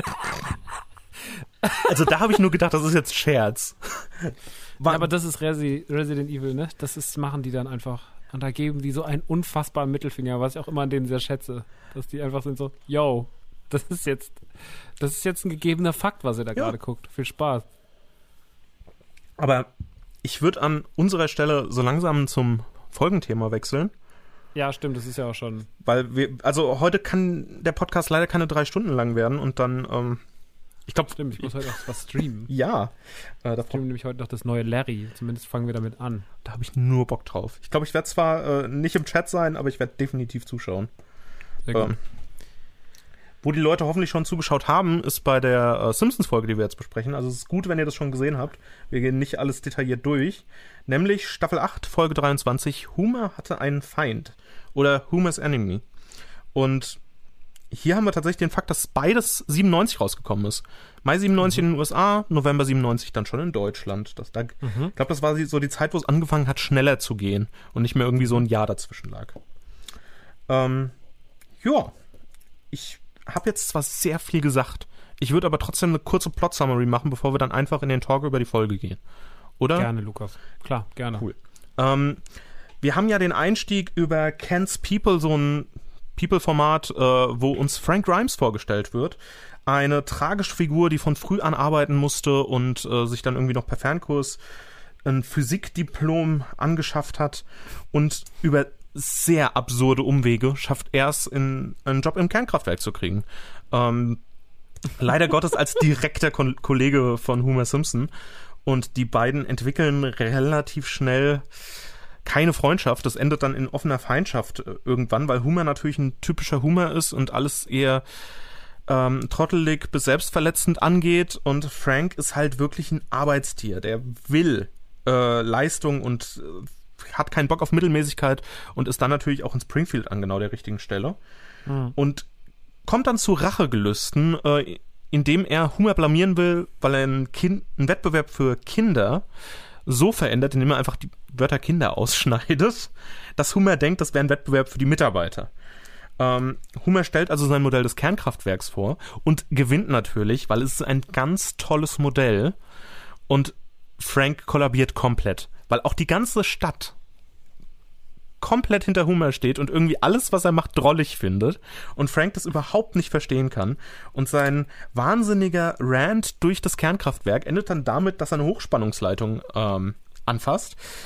Also da habe ich nur gedacht, das ist jetzt Scherz. Ja, aber das ist Resident Evil, ne? Machen die dann einfach. Und da geben die so einen unfassbaren Mittelfinger, was ich auch immer an denen sehr schätze. Dass die einfach sind so, yo, das ist jetzt ein gegebener Fakt, was ihr da gerade guckt. Viel Spaß. Aber ich würde an unserer Stelle so langsam zum Folgenthema wechseln. Ja, stimmt, das ist ja auch schon. Weil also heute kann der Podcast leider keine 3 Stunden lang werden und dann, ich glaube. Stimmt, ich muss heute auch was streamen. Ja. Da streamen nämlich heute noch das neue Larry. Zumindest fangen wir damit an. Da habe ich nur Bock drauf. Ich glaube, ich werde zwar nicht im Chat sein, aber ich werde definitiv zuschauen. Sehr gut. Wo die Leute hoffentlich schon zugeschaut haben, ist bei der Simpsons-Folge, die wir jetzt besprechen. Also es ist gut, wenn ihr das schon gesehen habt. Wir gehen nicht alles detailliert durch. Nämlich Staffel 8, Folge 23, Homer hatte einen Feind. Oder Homer's Enemy. Und hier haben wir tatsächlich den Fakt, dass beides 97 rausgekommen ist. Mai 97 in den USA, November 97 dann schon in Deutschland. Ich glaube, das war so die Zeit, wo es angefangen hat, schneller zu gehen. Und nicht mehr irgendwie so ein Jahr dazwischen lag. Ja, ich habe jetzt zwar sehr viel gesagt, ich würde aber trotzdem eine kurze Plot-Summary machen, bevor wir dann einfach in den Talk über die Folge gehen. Oder? Gerne, Lukas. Klar, gerne. Cool. Wir haben ja den Einstieg über Ken's People, so ein People-Format, wo uns Frank Grimes vorgestellt wird. Eine tragische Figur, die von früh an arbeiten musste und sich dann irgendwie noch per Fernkurs ein Physikdiplom angeschafft hat und über sehr absurde Umwege schafft er es, einen Job im Kernkraftwerk zu kriegen. Leider Gottes als direkter Kollege von Homer Simpson. Und die beiden entwickeln relativ schnell keine Freundschaft. Das endet dann in offener Feindschaft irgendwann, weil Homer natürlich ein typischer Homer ist und alles eher trottelig bis selbstverletzend angeht. Und Frank ist halt wirklich ein Arbeitstier. Der will Leistung und hat keinen Bock auf Mittelmäßigkeit und ist dann natürlich auch in Springfield an genau der richtigen Stelle. Und kommt dann zu Rachegelüsten, indem er Homer blamieren will, weil er einen Wettbewerb für Kinder so verändert, indem er einfach die Wörter Kinder ausschneidet, dass Homer denkt, das wäre ein Wettbewerb für die Mitarbeiter. Homer stellt also sein Modell des Kernkraftwerks vor und gewinnt natürlich, weil es ist ein ganz tolles Modell und Frank kollabiert komplett, weil auch die ganze Stadt komplett hinter Homer steht und irgendwie alles, was er macht, drollig findet und Frank das überhaupt nicht verstehen kann. Und sein wahnsinniger Rant durch das Kernkraftwerk endet dann damit, dass er eine Hochspannungsleitung anfasst,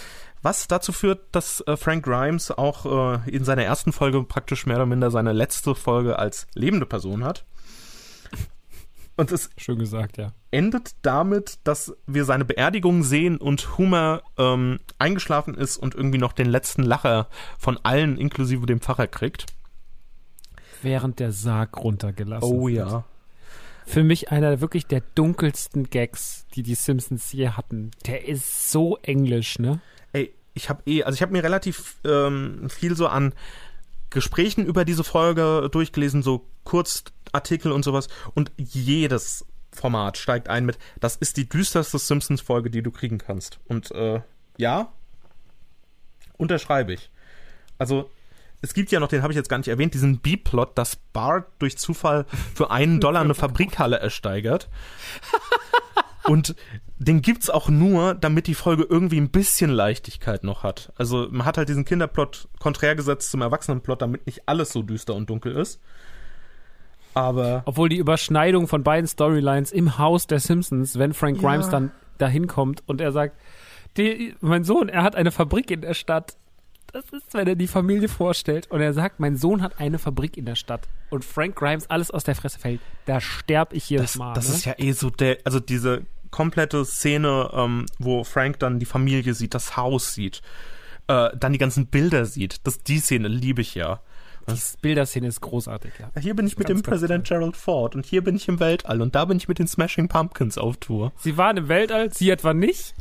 Was dazu führt, dass Frank Grimes auch in seiner ersten Folge praktisch mehr oder minder seine letzte Folge als lebende Person hat. Und es schön gesagt, ja. Endet damit, dass wir seine Beerdigung sehen und Homer eingeschlafen ist und irgendwie noch den letzten Lacher von allen, inklusive dem Pfarrer, kriegt. Während der Sarg runtergelassen Oh wird. ja. Für mich einer wirklich der dunkelsten Gags, die die Simpsons je hatten. Der ist so englisch, ne? Ey, ich habe mir relativ viel so an Gesprächen über diese Folge durchgelesen, so Kurzartikel und sowas. Und jedes Format steigt ein mit, das ist die düsterste Simpsons-Folge, die du kriegen kannst. Und ja, unterschreibe ich. Also, es gibt ja noch, den habe ich jetzt gar nicht erwähnt, diesen B-Plot, dass Bart durch Zufall für $1 eine Fabrikhalle ersteigert. Und den gibt's auch nur, damit die Folge irgendwie ein bisschen Leichtigkeit noch hat. Also man hat halt diesen Kinderplot konträr gesetzt zum Erwachsenenplot, damit nicht alles so düster und dunkel ist. Aber obwohl die Überschneidung von beiden Storylines im Haus der Simpsons, wenn Frank Grimes dann dahin kommt und er sagt, mein Sohn, er hat eine Fabrik in der Stadt. Das ist, wenn er die Familie vorstellt und er sagt, mein Sohn hat eine Fabrik in der Stadt und Frank Grimes alles aus der Fresse fällt, da sterb ich jedes Mal. Das ist ja eh so also diese komplette Szene, wo Frank dann die Familie sieht, das Haus sieht, dann die ganzen Bilder sieht. Die Szene liebe ich ja. Die Bilderszene ist großartig, ja. Hier bin ich mit dem Präsident Gerald Ford und hier bin ich im Weltall und da bin ich mit den Smashing Pumpkins auf Tour. Sie waren im Weltall, sie etwa nicht?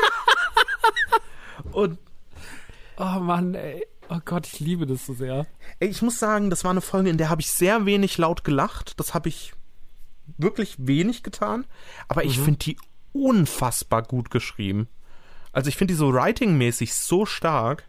Und oh Mann, ey. Oh Gott, ich liebe das so sehr. Ey, ich muss sagen, das war eine Folge, in der habe ich sehr wenig laut gelacht. Das habe ich wirklich wenig getan. Aber ich finde die unfassbar gut geschrieben. Also ich finde die so writing-mäßig so stark.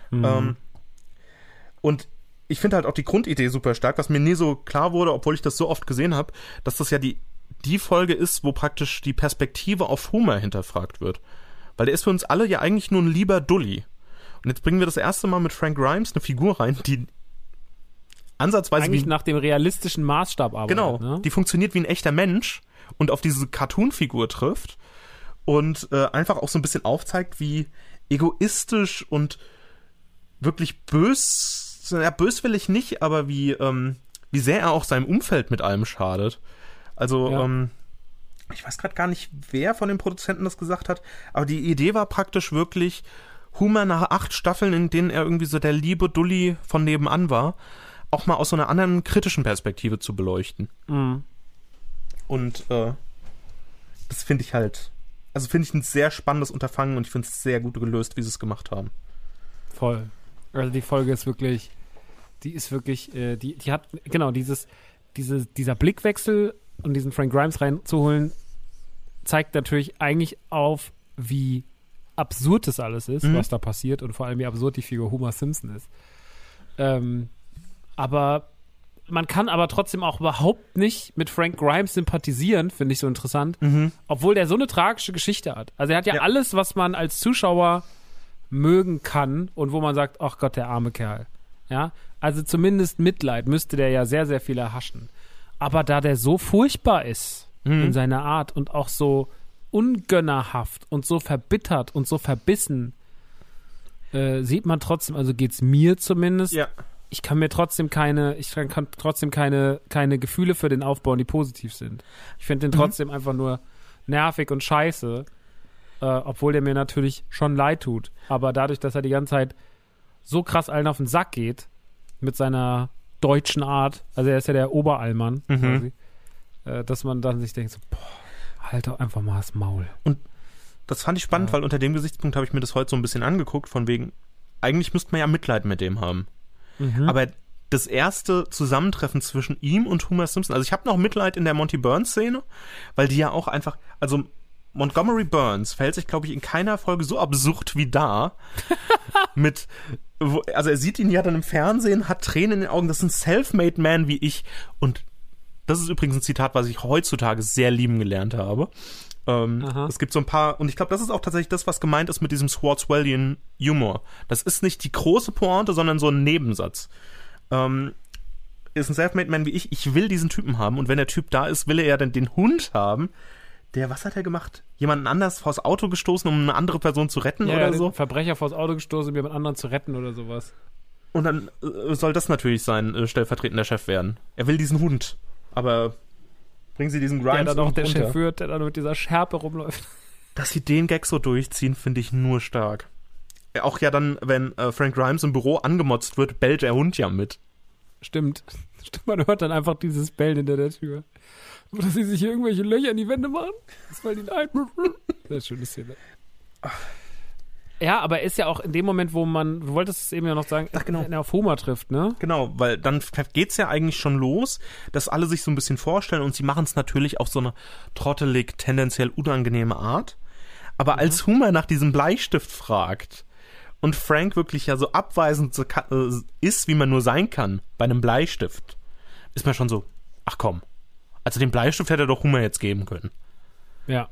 Und ich finde halt auch die Grundidee super stark, was mir nie so klar wurde, obwohl ich das so oft gesehen habe, dass das ja die Folge ist, wo praktisch die Perspektive auf Homer hinterfragt wird. Weil der ist für uns alle ja eigentlich nur ein lieber Dulli. Und jetzt bringen wir das erste Mal mit Frank Grimes eine Figur rein, die ansatzweise eigentlich nach dem realistischen Maßstab arbeitet. Genau, ne? Die funktioniert wie ein echter Mensch und auf diese Cartoon-Figur trifft und einfach auch so ein bisschen aufzeigt, wie egoistisch und wirklich böswillig nicht, aber wie sehr er auch seinem Umfeld mit allem schadet. Also, ich weiß gerade gar nicht, wer von den Produzenten das gesagt hat, aber die Idee war praktisch wirklich, Homer nach 8 Staffeln, in denen er irgendwie so der liebe Dulli von nebenan war, auch mal aus so einer anderen kritischen Perspektive zu beleuchten. Mhm. Und das finde ich ein sehr spannendes Unterfangen und ich finde es sehr gut gelöst, wie sie es gemacht haben. Voll. Also die Folge ist wirklich, die hat, genau, dieser Blickwechsel und diesen Frank Grimes reinzuholen, zeigt natürlich eigentlich auf, wie absurd das alles ist, was da passiert und vor allem wie absurd die Figur Homer Simpson ist. Aber man kann aber trotzdem auch überhaupt nicht mit Frank Grimes sympathisieren, finde ich so interessant, obwohl der so eine tragische Geschichte hat. Also er hat ja alles, was man als Zuschauer mögen kann und wo man sagt, ach Gott, der arme Kerl. Ja, also zumindest Mitleid müsste der ja sehr, sehr viel erhaschen. Aber da der so furchtbar ist in seiner Art und auch so ungönnerhaft und so verbittert und so verbissen, sieht man trotzdem, also geht's mir zumindest, ich kann trotzdem keine Gefühle für den aufbauen, die positiv sind. Ich finde den trotzdem einfach nur nervig und scheiße, obwohl der mir natürlich schon leid tut. Aber dadurch, dass er die ganze Zeit so krass allen auf den Sack geht, mit seiner deutschen Art, also er ist ja der Oberallmann, quasi, dass man dann sich denkt, so, boah, halt doch einfach mal das Maul. Und das fand ich spannend, weil unter dem Gesichtspunkt habe ich mir das heute so ein bisschen angeguckt, von wegen, eigentlich müsste man ja Mitleid mit dem haben. Aber das erste Zusammentreffen zwischen ihm und Homer Simpson, also ich habe noch Mitleid in der Monty Burns-Szene, weil die ja auch einfach, also Montgomery Burns verhält sich, glaube ich, in keiner Folge so absurd wie da. Also er sieht ihn ja dann im Fernsehen, hat Tränen in den Augen, das ist ein Self-Made Man wie ich. Und das ist übrigens ein Zitat, was ich heutzutage sehr lieben gelernt habe. Es gibt so ein paar, und ich glaube, das ist auch tatsächlich das, was gemeint ist mit diesem Swartzwellian Humor. Das ist nicht die große Pointe, sondern so ein Nebensatz. Ist ein Self-Made Man wie ich will diesen Typen haben und wenn der Typ da ist, will er ja dann den Hund haben, was hat er gemacht? Jemanden anders vors Auto gestoßen, um eine andere Person zu retten oder so? Verbrecher vors Auto gestoßen, um jemand anderen zu retten oder sowas. Und dann soll das natürlich sein stellvertretender Chef werden. Er will diesen Hund, aber bringen Sie diesen Grimes der dann auch der runter. Chef wird, der dann mit dieser Schärpe rumläuft. Dass sie den Gag so durchziehen, finde ich nur stark. Auch ja dann, wenn Frank Grimes im Büro angemotzt wird, bellt der Hund ja mit. Stimmt, man hört dann einfach dieses Bellen hinter der Tür. Oder sie sich hier irgendwelche Löcher in die Wände machen. Das fällt ihnen ein. Sehr schöne Szene. Ja, aber ist ja auch in dem Moment, wo man, du wolltest es eben ja noch sagen, genau. wenn er auf Homer trifft, ne? Genau, weil dann geht's ja eigentlich schon los, dass alle sich so ein bisschen vorstellen und sie machen es natürlich auf so eine trottelig, tendenziell unangenehme Art. Aber als Homer nach diesem Bleistift fragt und Frank wirklich ja so abweisend ist, wie man nur sein kann bei einem Bleistift, ist man schon so, ach komm. Also den Bleistift hätte doch Homer jetzt geben können. Ja.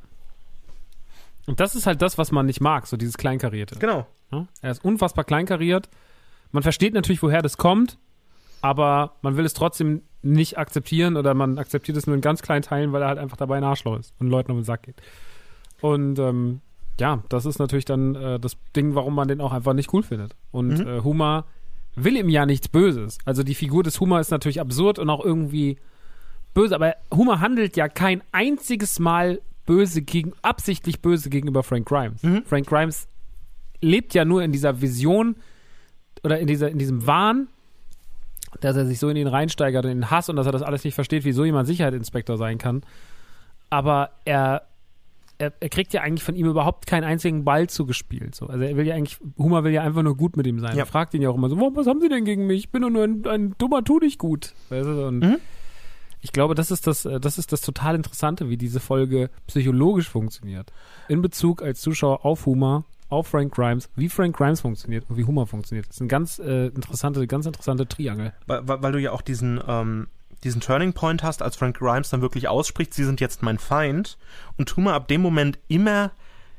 Und das ist halt das, was man nicht mag, so dieses Kleinkarierte. Genau. Ja? Er ist unfassbar kleinkariert. Man versteht natürlich, woher das kommt, aber man will es trotzdem nicht akzeptieren oder man akzeptiert es nur in ganz kleinen Teilen, weil er halt einfach dabei ein Arschloch ist und Leuten auf den Sack geht. Und ja, das ist natürlich dann das Ding, warum man den auch einfach nicht cool findet. Und Homer will ihm ja nichts Böses. Also die Figur des Homer ist natürlich absurd und auch irgendwie böse, aber Homer handelt ja kein einziges Mal absichtlich böse gegenüber Frank Grimes. Frank Grimes lebt ja nur in dieser Vision oder in diesem Wahn, dass er sich so in ihn reinsteigert, in den Hass und dass er das alles nicht versteht, wie so jemand Sicherheitsinspektor sein kann. Aber er kriegt ja eigentlich von ihm überhaupt keinen einzigen Ball zugespielt. So. Also Homer will ja einfach nur gut mit ihm sein. Ja. Er fragt ihn ja auch immer so, was haben Sie denn gegen mich? Ich bin doch nur ein dummer Tu dich gut. Weißt du? Und ich glaube, das ist das total Interessante, wie diese Folge psychologisch funktioniert. In Bezug als Zuschauer auf Homer, auf Frank Grimes, wie Frank Grimes funktioniert und wie Homer funktioniert. Das ist ein ganz interessante Triangel. Weil du ja auch diesen Turning Point hast, als Frank Grimes dann wirklich ausspricht, sie sind jetzt mein Feind, und Homer ab dem Moment immer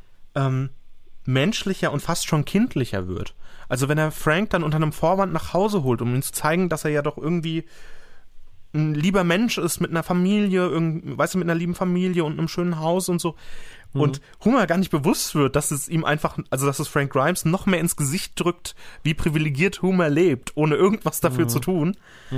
menschlicher und fast schon kindlicher wird. Also wenn er Frank dann unter einem Vorwand nach Hause holt, um ihm zu zeigen, dass er ja doch irgendwie ein lieber Mensch ist mit einer Familie, mit einer lieben Familie und einem schönen Haus und so. Und Homer gar nicht bewusst wird, dass es ihm einfach, also dass es Frank Grimes noch mehr ins Gesicht drückt, wie privilegiert Homer lebt, ohne irgendwas dafür zu tun.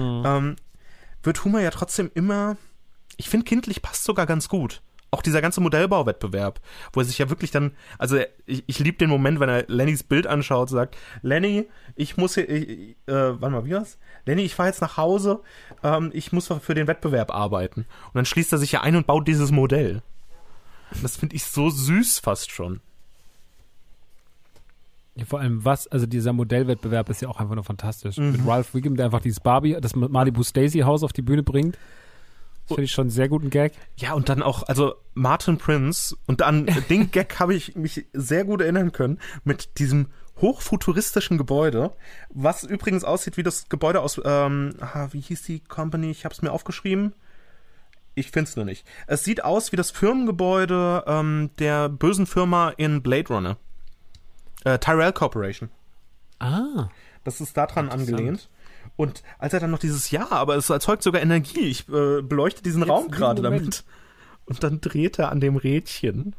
Wird Homer ja trotzdem immer, ich finde, kindlich passt sogar ganz gut. Auch dieser ganze Modellbauwettbewerb, wo er sich ja wirklich dann, also ich liebe den Moment, wenn er Lennys Bild anschaut und sagt, Lenny, ich muss hier, warte mal, wie war's? Lenny, ich fahre jetzt nach Hause, ich muss für den Wettbewerb arbeiten. Und dann schließt er sich ja ein und baut dieses Modell. Und das finde ich so süß fast schon. Ja, vor allem also dieser Modellwettbewerb ist ja auch einfach nur fantastisch. Mit Ralph Wiggum, der einfach dieses das Malibu Stacy Haus auf die Bühne bringt. Das finde ich schon einen sehr guten Gag. Ja, und dann auch, also Martin Prince, und an den Gag habe ich mich sehr gut erinnern können, mit diesem hochfuturistischen Gebäude, was übrigens aussieht wie das Gebäude aus, wie hieß die Company? Ich habe es mir aufgeschrieben. Ich finde es nur nicht. Es sieht aus wie das Firmengebäude der bösen Firma in Blade Runner. Tyrell Corporation. Ah. Das ist daran angelehnt. Und als er dann noch dieses aber es erzeugt sogar Energie. Ich beleuchte diesen Raum gerade damit. Und dann dreht er an dem Rädchen.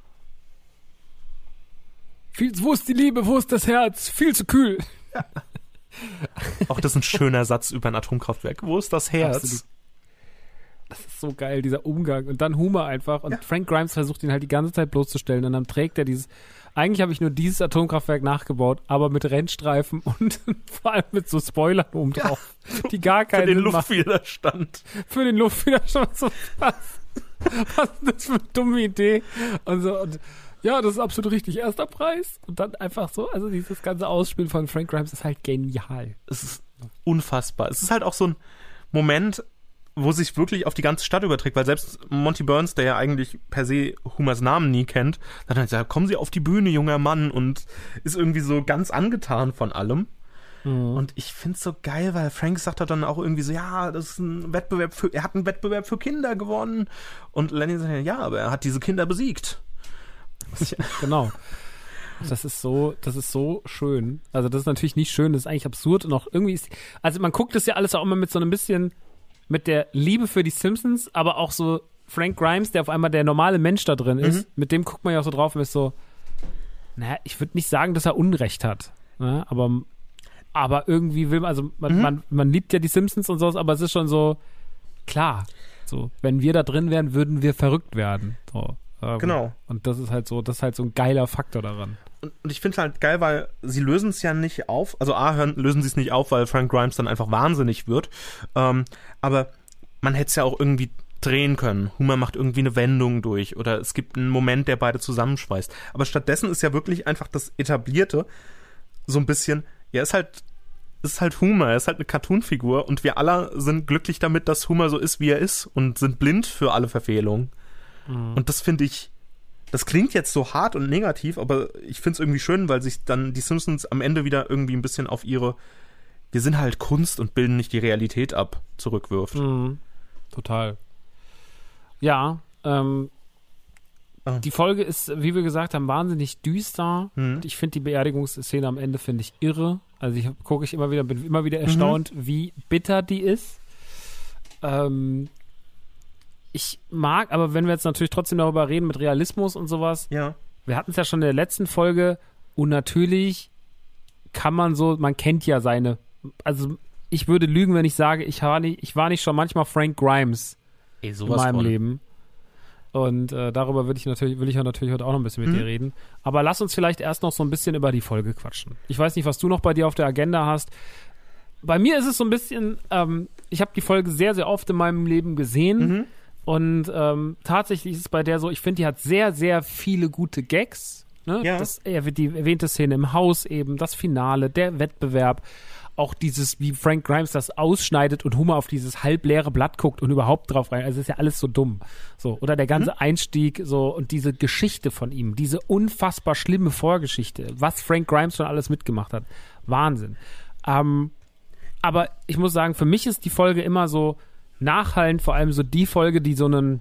Wo ist die Liebe? Wo ist das Herz? Viel zu kühl. Ja. Auch das ist ein schöner Satz über ein Atomkraftwerk. Wo ist das Herz? Absolut. Das ist so geil, dieser Umgang. Und dann Homer einfach. Und Frank Grimes versucht ihn halt die ganze Zeit bloßzustellen. Und dann trägt er eigentlich habe ich nur dieses Atomkraftwerk nachgebaut, aber mit Rennstreifen und vor allem mit so Spoilern oben drauf, die gar keinen Sinn machen. Für den Luftwiderstand. So, was ist das für eine dumme Idee? Und ja, das ist absolut richtig. Erster Preis. Und dann einfach so, also dieses ganze Ausspielen von Frank Grimes ist halt genial. Es ist unfassbar. Es ist halt auch so ein Moment, wo sich wirklich auf die ganze Stadt überträgt, weil selbst Monty Burns, der ja eigentlich per se Homers Namen nie kennt, dann hat er gesagt, kommen Sie auf die Bühne, junger Mann, und ist irgendwie so ganz angetan von allem. Und ich find's so geil, weil Frank sagt dann auch irgendwie so, ja, das ist ein Wettbewerb er hat einen Wettbewerb für Kinder gewonnen. Und Lenny sagt, ja, aber er hat diese Kinder besiegt. Genau. Das ist so schön. Also das ist natürlich nicht schön, das ist eigentlich absurd und auch irgendwie also man guckt das ja alles auch immer mit so einem bisschen mit der Liebe für die Simpsons, aber auch so Frank Grimes, der auf einmal der normale Mensch da drin ist, mit dem guckt man ja auch so drauf und ist so, naja, ich würde nicht sagen, dass er Unrecht hat, ne? Aber irgendwie will man, also man liebt ja die Simpsons und sowas, aber es ist schon so, klar, so, wenn wir da drin wären, würden wir verrückt werden. So, genau. Und das ist halt so ein geiler Faktor daran. Und ich finde es halt geil, weil sie lösen es ja nicht auf. Also lösen sie es nicht auf, weil Frank Grimes dann einfach wahnsinnig wird. Aber man hätte es ja auch irgendwie drehen können. Homer macht irgendwie eine Wendung durch oder es gibt einen Moment, der beide zusammenschweißt. Aber stattdessen ist ja wirklich einfach das Etablierte so ein bisschen, ja, ist halt Homer, er ist halt eine Cartoonfigur und wir alle sind glücklich damit, dass Homer so ist, wie er ist und sind blind für alle Verfehlungen. Und das finde ich, das klingt jetzt so hart und negativ, aber ich finde es irgendwie schön, weil sich dann die Simpsons am Ende wieder irgendwie ein bisschen auf ihre wir sind halt Kunst und bilden nicht die Realität ab, zurückwirft. Total. Ja, die Folge ist, wie wir gesagt haben, wahnsinnig düster. Ich finde die Beerdigungsszene am Ende, finde ich, irre. Also bin immer wieder erstaunt, wie bitter die ist. Ich mag, aber wenn wir jetzt natürlich trotzdem darüber reden mit Realismus und sowas, ja. Wir hatten es ja schon in der letzten Folge und natürlich man kennt ja also ich würde lügen, wenn ich sage, ich war nicht schon manchmal Frank Grimes in meinem Leben. Und darüber will ich natürlich heute auch noch ein bisschen mit dir reden. Aber lass uns vielleicht erst noch so ein bisschen über die Folge quatschen. Ich weiß nicht, was du noch bei dir auf der Agenda hast. Bei mir ist es so ein bisschen, ich habe die Folge sehr, sehr oft in meinem Leben gesehen. Und tatsächlich ist es bei der so, ich finde, die hat sehr, sehr viele gute Gags. Ne? Ja. Die erwähnte Szene im Haus eben, das Finale, der Wettbewerb. Auch dieses, wie Frank Grimes das ausschneidet und Homer auf dieses halbleere Blatt guckt und überhaupt drauf rein. Also ist ja alles so dumm. So, oder der ganze Einstieg so und diese Geschichte von ihm, diese unfassbar schlimme Vorgeschichte, was Frank Grimes schon alles mitgemacht hat. Wahnsinn. Aber ich muss sagen, für mich ist die Folge immer so nachhallend, vor allem so die Folge, die so ein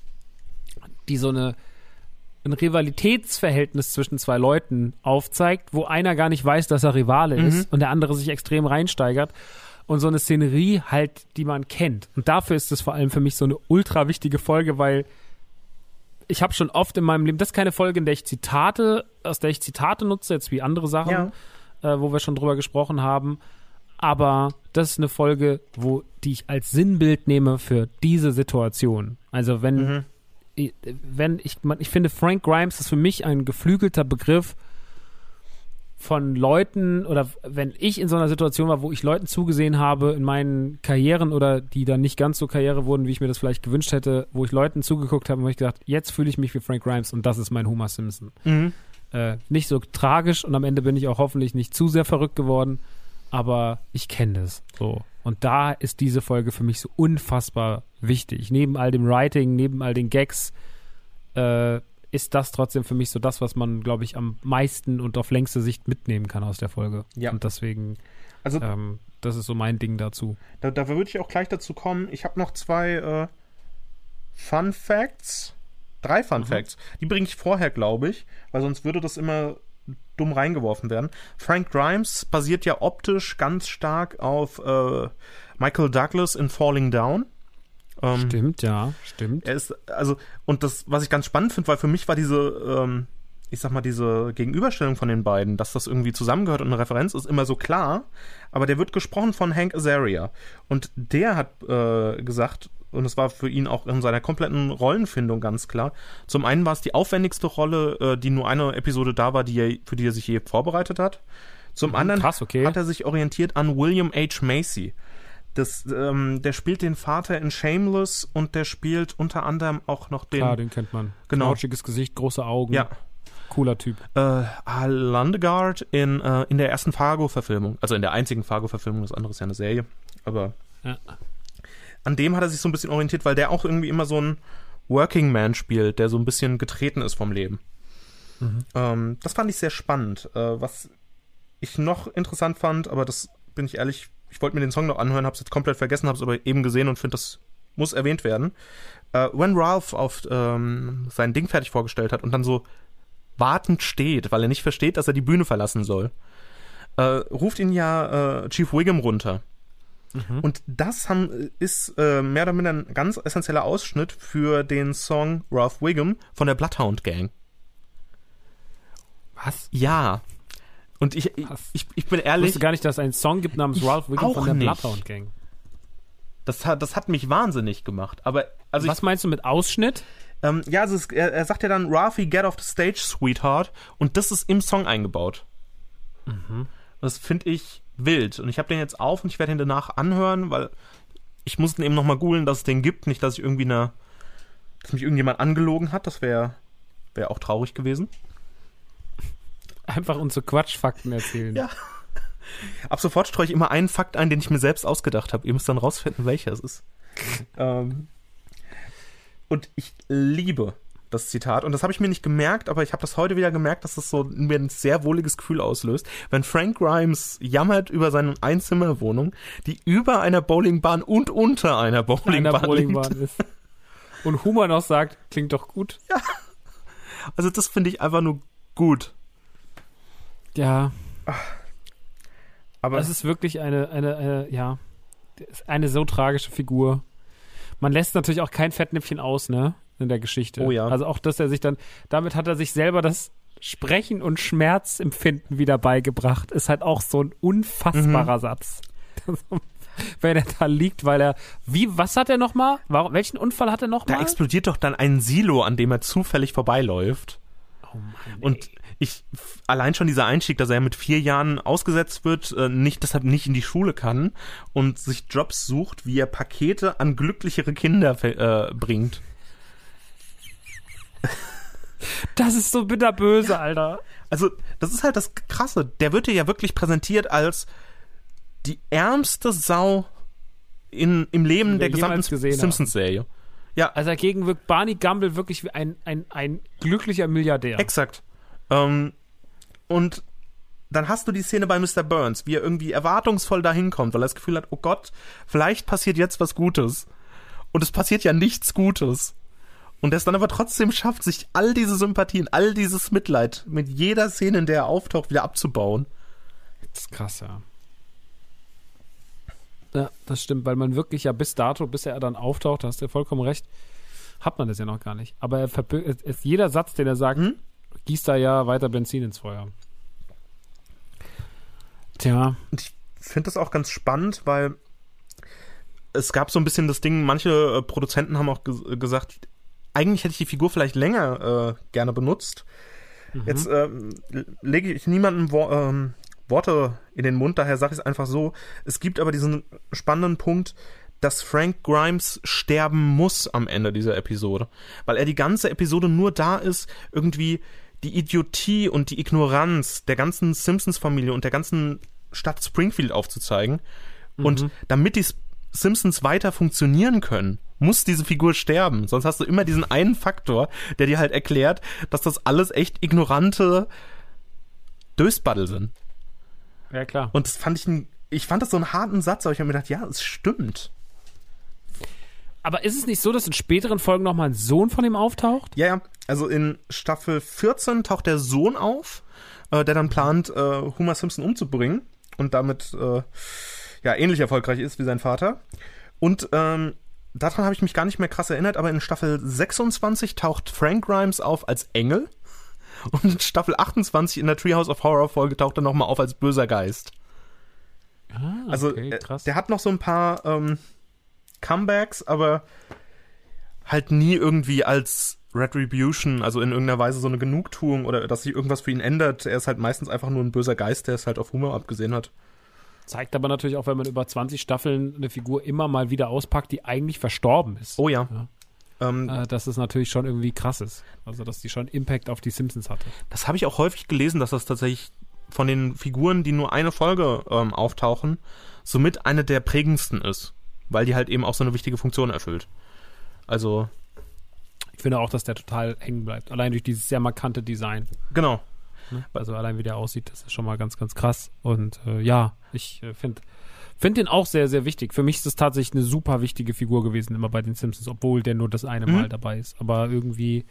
Rivalitätsverhältnis zwischen zwei Leuten aufzeigt, wo einer gar nicht weiß, dass er Rivale ist und der andere sich extrem reinsteigert und so eine Szenerie halt, die man kennt. Und dafür ist es vor allem für mich so eine ultra wichtige Folge, weil ich habe schon oft in meinem Leben, das ist keine Folge, aus der ich Zitate nutze, jetzt wie andere Sachen, wo wir schon drüber gesprochen haben, aber das ist eine Folge, die ich als Sinnbild nehme für diese Situation. Also ich finde, Frank Grimes ist für mich ein geflügelter Begriff von Leuten, oder wenn ich in so einer Situation war, wo ich Leuten zugesehen habe in meinen Karrieren oder die dann nicht ganz so Karriere wurden, wie ich mir das vielleicht gewünscht hätte, wo ich Leuten zugeguckt habe und ich gedacht, jetzt fühle ich mich wie Frank Grimes und das ist mein Homer Simpson. Nicht so tragisch und am Ende bin ich auch hoffentlich nicht zu sehr verrückt geworden, aber ich kenne das so. Und da ist diese Folge für mich so unfassbar wichtig. Neben all dem Writing, neben all den Gags, ist das trotzdem für mich so das, was man, glaube ich, am meisten und auf längste Sicht mitnehmen kann aus der Folge. Ja. Und deswegen, das ist so mein Ding dazu. Da würde ich auch gleich dazu kommen. Ich habe noch 2 Fun Facts. 3 Fun Facts. Die bringe ich vorher, glaube ich, weil sonst würde das immer dumm reingeworfen werden. Frank Grimes basiert ja optisch ganz stark auf Michael Douglas in Falling Down. Stimmt. Er ist, und das, was ich ganz spannend finde, weil für mich war diese Gegenüberstellung von den beiden, dass das irgendwie zusammengehört und eine Referenz ist, immer so klar, aber der wird gesprochen von Hank Azaria. Und der hat gesagt, und es war für ihn auch in seiner kompletten Rollenfindung ganz klar, zum einen war es die aufwendigste Rolle, die nur eine Episode da war, für die er sich je vorbereitet hat. Zum anderen hat er sich orientiert an William H. Macy. Der spielt den Vater in Shameless und der spielt unter anderem auch noch den... Klar, den kennt man. Genau. Knautschiges Gesicht, große Augen. Ja. Cooler Typ. Lundegaard in der ersten Fargo-Verfilmung. Also in der einzigen Fargo-Verfilmung, das andere ist ja eine Serie. Aber an dem hat er sich so ein bisschen orientiert, weil der auch irgendwie immer so ein Working Man spielt, der so ein bisschen getreten ist vom Leben. Das fand ich sehr spannend. Was ich noch interessant fand, aber das bin ich ehrlich... Ich wollte mir den Song noch anhören, hab's jetzt komplett vergessen, hab's aber eben gesehen und finde, das muss erwähnt werden. When Ralph auf sein Ding fertig vorgestellt hat und dann so wartend steht, weil er nicht versteht, dass er die Bühne verlassen soll, ruft ihn ja Chief Wiggum runter. Und das ist mehr oder minder ein ganz essentieller Ausschnitt für den Song Ralph Wiggum von der Bloodhound Gang. Was? Ja. Und ich bin ehrlich. Ich wusste gar nicht, dass es einen Song gibt namens Ralph Wiggum von der Bloodhound Gang. Das hat mich wahnsinnig gemacht. Aber also was meinst du mit Ausschnitt? Ja, also er sagt ja dann, Ralphie, get off the stage, sweetheart. Und das ist im Song eingebaut. Das finde ich wild. Und ich habe den jetzt auf und ich werde ihn danach anhören, weil ich musste eben nochmal googeln, dass es den gibt. Nicht, dass ich irgendwie dass mich irgendjemand angelogen hat. Das wäre auch traurig gewesen. Einfach uns so Quatschfakten erzählen. Ja. Ab sofort streue ich immer einen Fakt ein, den ich mir selbst ausgedacht habe. Ihr müsst dann rausfinden, welcher es ist. Und ich liebe das Zitat. Und das habe ich mir nicht gemerkt, aber ich habe das heute wieder gemerkt, dass das so mir ein sehr wohliges Gefühl auslöst. Wenn Frank Grimes jammert über seine Einzimmerwohnung, die über einer Bowlingbahn und unter einer Bowlingbahn ist. Und Humor noch sagt, klingt doch gut. Ja. Also das finde ich einfach nur gut. Ja. Aber es ist wirklich eine so tragische Figur. Man lässt natürlich auch kein Fettnäpfchen aus, ne? In der Geschichte. Oh ja. Also auch, dass er sich damit hat er sich selber das Sprechen und Schmerzempfinden wieder beigebracht. Ist halt auch so ein unfassbarer Satz. Wenn er da liegt, was hat er nochmal? Welchen Unfall hat er nochmal? Da explodiert doch dann ein Silo, an dem er zufällig vorbeiläuft. Oh Mann, und allein schon dieser Einstieg, dass er mit 4 Jahren ausgesetzt wird, deshalb nicht in die Schule kann und sich Jobs sucht, wie er Pakete an glücklichere Kinder bringt. Das ist so bitterböse, Alter. Also, das ist halt das Krasse. Der wird dir ja wirklich präsentiert als die ärmste Sau im Leben der gesamten Simpsons-Serie. Ja. Also dagegen wirkt Barney Gumble wirklich wie ein glücklicher Milliardär. Exakt. Und dann hast du die Szene bei Mr. Burns, wie er irgendwie erwartungsvoll dahin kommt, weil er das Gefühl hat, oh Gott, vielleicht passiert jetzt was Gutes. Und es passiert ja nichts Gutes. Und er es dann aber trotzdem schafft, sich all diese Sympathien, all dieses Mitleid mit jeder Szene, in der er auftaucht, wieder abzubauen. Das ist krass, ja. Ja, das stimmt, weil man wirklich ja bis dato, bis er dann auftaucht, da hast du ja vollkommen recht, hat man das ja noch gar nicht. Aber jeder Satz, den er sagt, gießt da ja weiter Benzin ins Feuer. Tja. Und ich finde das auch ganz spannend, weil es gab so ein bisschen das Ding, manche Produzenten haben auch gesagt, eigentlich hätte ich die Figur vielleicht länger gerne benutzt. Jetzt lege ich niemandem Worte in den Mund, daher sage ich es einfach so. Es gibt aber diesen spannenden Punkt, dass Frank Grimes sterben muss am Ende dieser Episode. Weil er die ganze Episode nur da ist, irgendwie die Idiotie und die Ignoranz der ganzen Simpsons-Familie und der ganzen Stadt Springfield aufzuzeigen. Und damit die Simpsons weiter funktionieren können, muss diese Figur sterben. Sonst hast du immer diesen einen Faktor, der dir halt erklärt, dass das alles echt ignorante Dösbaddel sind. Ja, klar. Und das ich fand das so einen harten Satz, aber ich habe mir gedacht, ja, es stimmt. Aber ist es nicht so, dass in späteren Folgen nochmal ein Sohn von ihm auftaucht? Ja. Also in Staffel 14 taucht der Sohn auf, der dann plant, Homer Simpson umzubringen und damit ähnlich erfolgreich ist wie sein Vater. Und daran habe ich mich gar nicht mehr krass erinnert, aber in Staffel 26 taucht Frank Grimes auf als Engel. Und in Staffel 28 in der Treehouse of Horror Folge taucht er nochmal auf als böser Geist. Also okay, krass. Der hat noch so ein paar Comebacks, aber halt nie irgendwie als Retribution, also in irgendeiner Weise so eine Genugtuung oder dass sich irgendwas für ihn ändert. Er ist halt meistens einfach nur ein böser Geist, der es halt auf Humor abgesehen hat. Zeigt aber natürlich auch, wenn man über 20 Staffeln eine Figur immer mal wieder auspackt, die eigentlich verstorben ist. Oh ja. Dass es natürlich schon irgendwie krass ist. Also, dass die schon Impact auf die Simpsons hatte. Das habe ich auch häufig gelesen, dass das tatsächlich von den Figuren, die nur eine Folge auftauchen, somit eine der prägendsten ist. Weil die halt eben auch so eine wichtige Funktion erfüllt. Also ich finde auch, dass der total hängen bleibt. Allein durch dieses sehr markante Design. Genau. Also allein wie der aussieht, das ist schon mal ganz, ganz krass. Und ich finde den auch sehr, sehr wichtig. Für mich ist es tatsächlich eine super wichtige Figur gewesen, immer bei den Simpsons, obwohl der nur das eine Mal dabei ist. Aber irgendwie,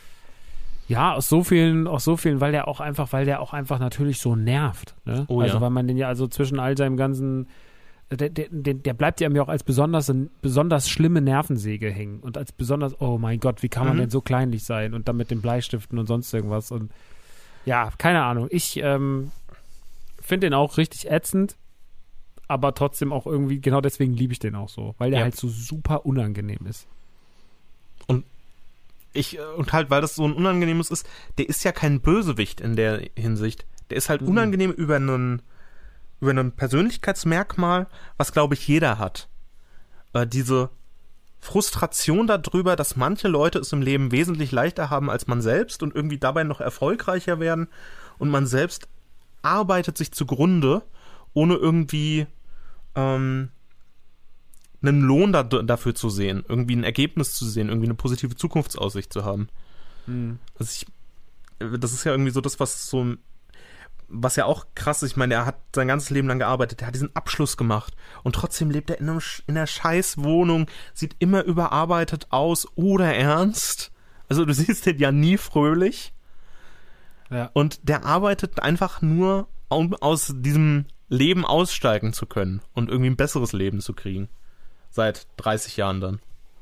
ja, aus so vielen, weil der auch einfach natürlich so nervt. Ne? Oh, also ja. weil man den ja also zwischen all seinem ganzen der bleibt ja mir auch als besonders schlimme Nervensäge hängen und als besonders, oh mein Gott, wie kann man denn so kleinlich sein und dann mit den Bleistiften und sonst irgendwas und ja, keine Ahnung. Ich finde den auch richtig ätzend, aber trotzdem auch irgendwie, genau deswegen liebe ich den auch so, weil der halt so super unangenehm ist. Und halt, weil das so ein Unangenehmes ist, der ist ja kein Bösewicht in der Hinsicht. Der ist halt unangenehm über einen Persönlichkeitsmerkmal, was, glaube ich, jeder hat. Diese Frustration darüber, dass manche Leute es im Leben wesentlich leichter haben als man selbst und irgendwie dabei noch erfolgreicher werden und man selbst arbeitet sich zugrunde, ohne irgendwie einen Lohn dafür zu sehen, irgendwie ein Ergebnis zu sehen, irgendwie eine positive Zukunftsaussicht zu haben. Also das ist ja irgendwie so das, was ja auch krass ist. Ich meine, er hat sein ganzes Leben lang gearbeitet, er hat diesen Abschluss gemacht und trotzdem lebt er in einer Scheißwohnung, sieht immer überarbeitet aus oder ernst. Also du siehst den ja nie fröhlich. Ja. Und der arbeitet einfach nur, um aus diesem Leben aussteigen zu können und irgendwie ein besseres Leben zu kriegen. Seit 30 Jahren dann.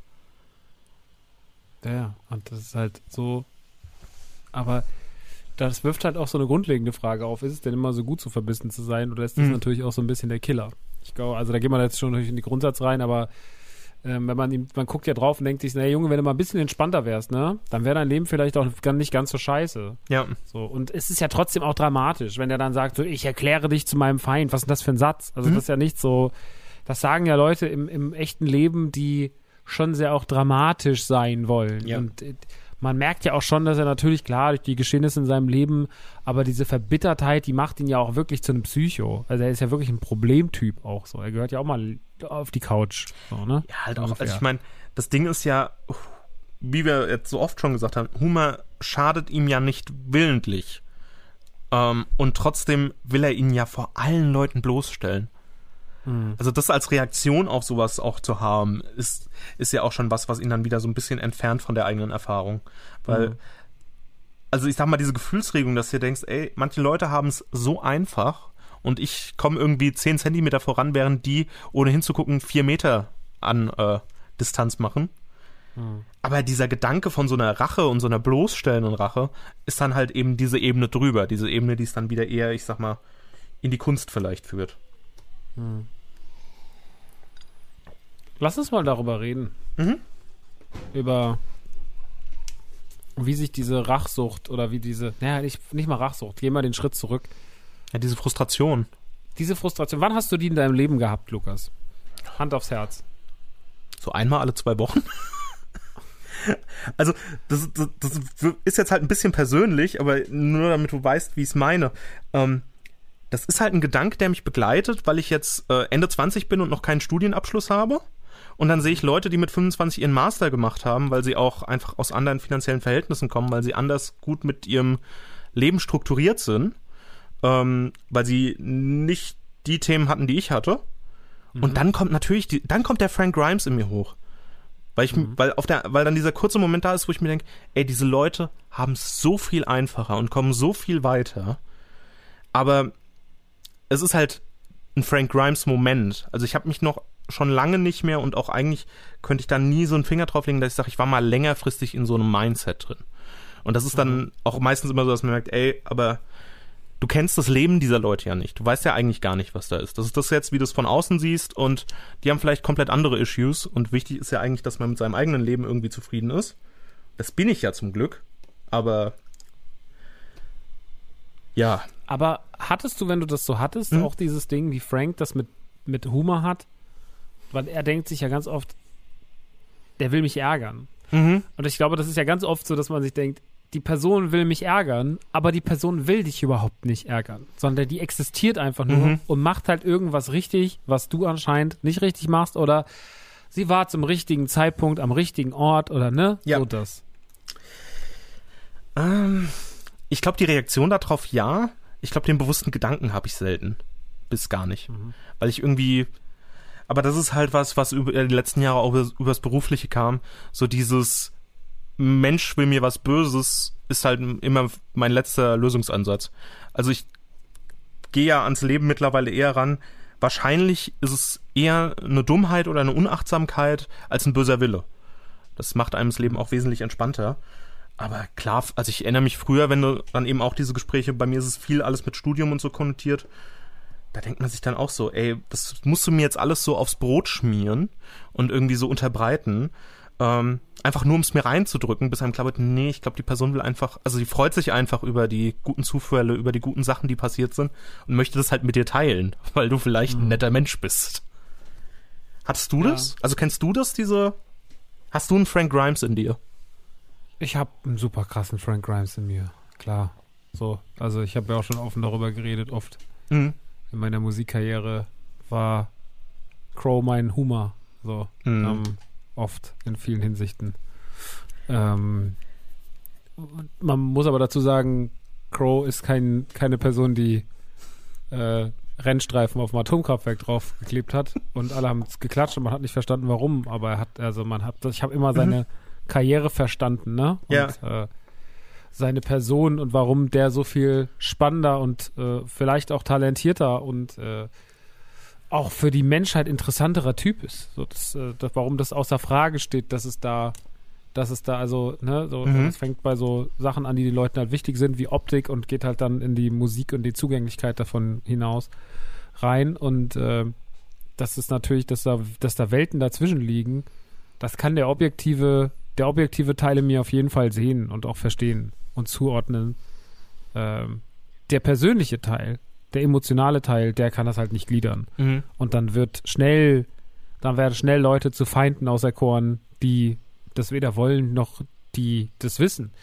Ja, und das ist halt so, aber das wirft halt auch so eine grundlegende Frage auf, ist es denn immer so gut, so verbissen zu sein oder ist das natürlich auch so ein bisschen der Killer? Ich glaube, also da geht man jetzt schon in die Grundsatz rein, aber wenn man guckt ja drauf und denkt sich, na Junge, wenn du mal ein bisschen entspannter wärst, ne, dann wäre dein Leben vielleicht auch nicht ganz so scheiße. Ja. So, und es ist ja trotzdem auch dramatisch, wenn der dann sagt, so, ich erkläre dich zu meinem Feind, was ist denn das für ein Satz? Also das ist ja nicht so, das sagen ja Leute im echten Leben, die schon sehr auch dramatisch sein wollen. Ja. Und man merkt ja auch schon, dass er natürlich, klar, durch die Geschehnisse in seinem Leben, aber diese Verbittertheit, die macht ihn ja auch wirklich zu einem Psycho. Also er ist ja wirklich ein Problemtyp auch so. Er gehört ja auch mal auf die Couch. So, ne? Ja, halt auch. Also ich meine, das Ding ist ja, wie wir jetzt so oft schon gesagt haben, Humor schadet ihm ja nicht willentlich. Und trotzdem will er ihn ja vor allen Leuten bloßstellen. Also das als Reaktion auf sowas auch zu haben, ist ja auch schon was ihn dann wieder so ein bisschen entfernt von der eigenen Erfahrung. Weil, also ich sag mal, diese Gefühlsregung, dass du denkst, ey, manche Leute haben es so einfach und ich komme irgendwie 10 Zentimeter voran, während die, ohne hinzugucken, 4 Meter an Distanz machen. Aber dieser Gedanke von so einer Rache und so einer bloßstellenden Rache ist dann halt eben diese Ebene drüber. Diese Ebene, die es dann wieder eher, ich sag mal, in die Kunst vielleicht führt. Lass uns mal darüber reden. Über wie sich diese Rachsucht oder wie diese, naja, nicht mal Rachsucht, geh mal den Schritt zurück. Ja, diese Frustration. Diese Frustration, wann hast du die in deinem Leben gehabt, Lukas? Hand aufs Herz. So einmal alle 2 Wochen. Also, das ist jetzt halt ein bisschen persönlich, aber nur damit du weißt, wie ich es meine. Das ist halt ein Gedanke, der mich begleitet, weil ich jetzt Ende 20 bin und noch keinen Studienabschluss habe. Und dann sehe ich Leute, die mit 25 ihren Master gemacht haben, weil sie auch einfach aus anderen finanziellen Verhältnissen kommen, weil sie anders gut mit ihrem Leben strukturiert sind, weil sie nicht die Themen hatten, die ich hatte. Und dann kommt natürlich, dann kommt der Frank Grimes in mir hoch. Weil dann dieser kurze Moment da ist, wo ich mir denke, ey, diese Leute haben es so viel einfacher und kommen so viel weiter. Aber es ist halt ein Frank Grimes Moment. Also ich habe mich noch schon lange nicht mehr und auch eigentlich könnte ich da nie so einen Finger drauflegen, dass ich sage, ich war mal längerfristig in so einem Mindset drin. Und das ist dann auch meistens immer so, dass man merkt, ey, aber du kennst das Leben dieser Leute ja nicht. Du weißt ja eigentlich gar nicht, was da ist. Das ist das jetzt, wie du es von außen siehst und die haben vielleicht komplett andere Issues und wichtig ist ja eigentlich, dass man mit seinem eigenen Leben irgendwie zufrieden ist. Das bin ich ja zum Glück, aber ja. Aber hattest du, wenn du das so hattest, auch dieses Ding, wie Frank das mit Humor hat? Weil er denkt sich ja ganz oft, der will mich ärgern. Und ich glaube, das ist ja ganz oft so, dass man sich denkt, die Person will mich ärgern, aber die Person will dich überhaupt nicht ärgern, sondern die existiert einfach nur und macht halt irgendwas richtig, was du anscheinend nicht richtig machst oder sie war zum richtigen Zeitpunkt am richtigen Ort oder ne? Ja. So das. Ich glaube, die Reaktion darauf ja. Ich glaube, den bewussten Gedanken habe ich selten. Bis gar nicht. Weil ich irgendwie, aber das ist halt was über die letzten Jahre auch übers Berufliche kam. So dieses Mensch will mir was Böses ist halt immer mein letzter Lösungsansatz. Also ich gehe ja ans Leben mittlerweile eher ran, wahrscheinlich ist es eher eine Dummheit oder eine Unachtsamkeit als ein böser Wille. Das macht einem das Leben auch wesentlich entspannter. Aber klar, also ich erinnere mich früher, wenn du dann eben auch diese Gespräche, bei mir ist es viel alles mit Studium und so konnotiert, da denkt man sich dann auch so, ey, das musst du mir jetzt alles so aufs Brot schmieren und irgendwie so unterbreiten, einfach nur um es mir reinzudrücken, bis einem klar wird, nee, ich glaube, die Person will einfach, also die freut sich einfach über die guten Zufälle, über die guten Sachen, die passiert sind und möchte das halt mit dir teilen, weil du vielleicht ein netter Mensch bist. Hattest du das? Also kennst du das, hast du einen Frank Grimes in dir? Ich habe einen super krassen Frank Grimes in mir, klar. So, also ich habe ja auch schon offen darüber geredet, oft. In meiner Musikkarriere war Crow mein Humor, so, oft in vielen Hinsichten. Man muss aber dazu sagen, Crow ist keine Person, die Rennstreifen auf dem Atomkraftwerk draufgeklebt hat und alle haben es geklatscht und man hat nicht verstanden, warum, aber ich habe immer seine Karriere verstanden, ne? Und seine Person und warum der so viel spannender und vielleicht auch talentierter und auch für die Menschheit interessanterer Typ ist. So, warum das außer Frage steht, dass es da also, ne, so, es fängt bei so Sachen an, die den Leuten halt wichtig sind, wie Optik und geht halt dann in die Musik und die Zugänglichkeit davon hinaus rein und das ist natürlich, dass da Welten dazwischen liegen, das kann der objektive Teil in mir auf jeden Fall sehen und auch verstehen und zuordnen. Der persönliche Teil, der emotionale Teil, der kann das halt nicht gliedern. Und dann werden schnell Leute zu Feinden auserkoren, die das weder wollen, noch die das wissen.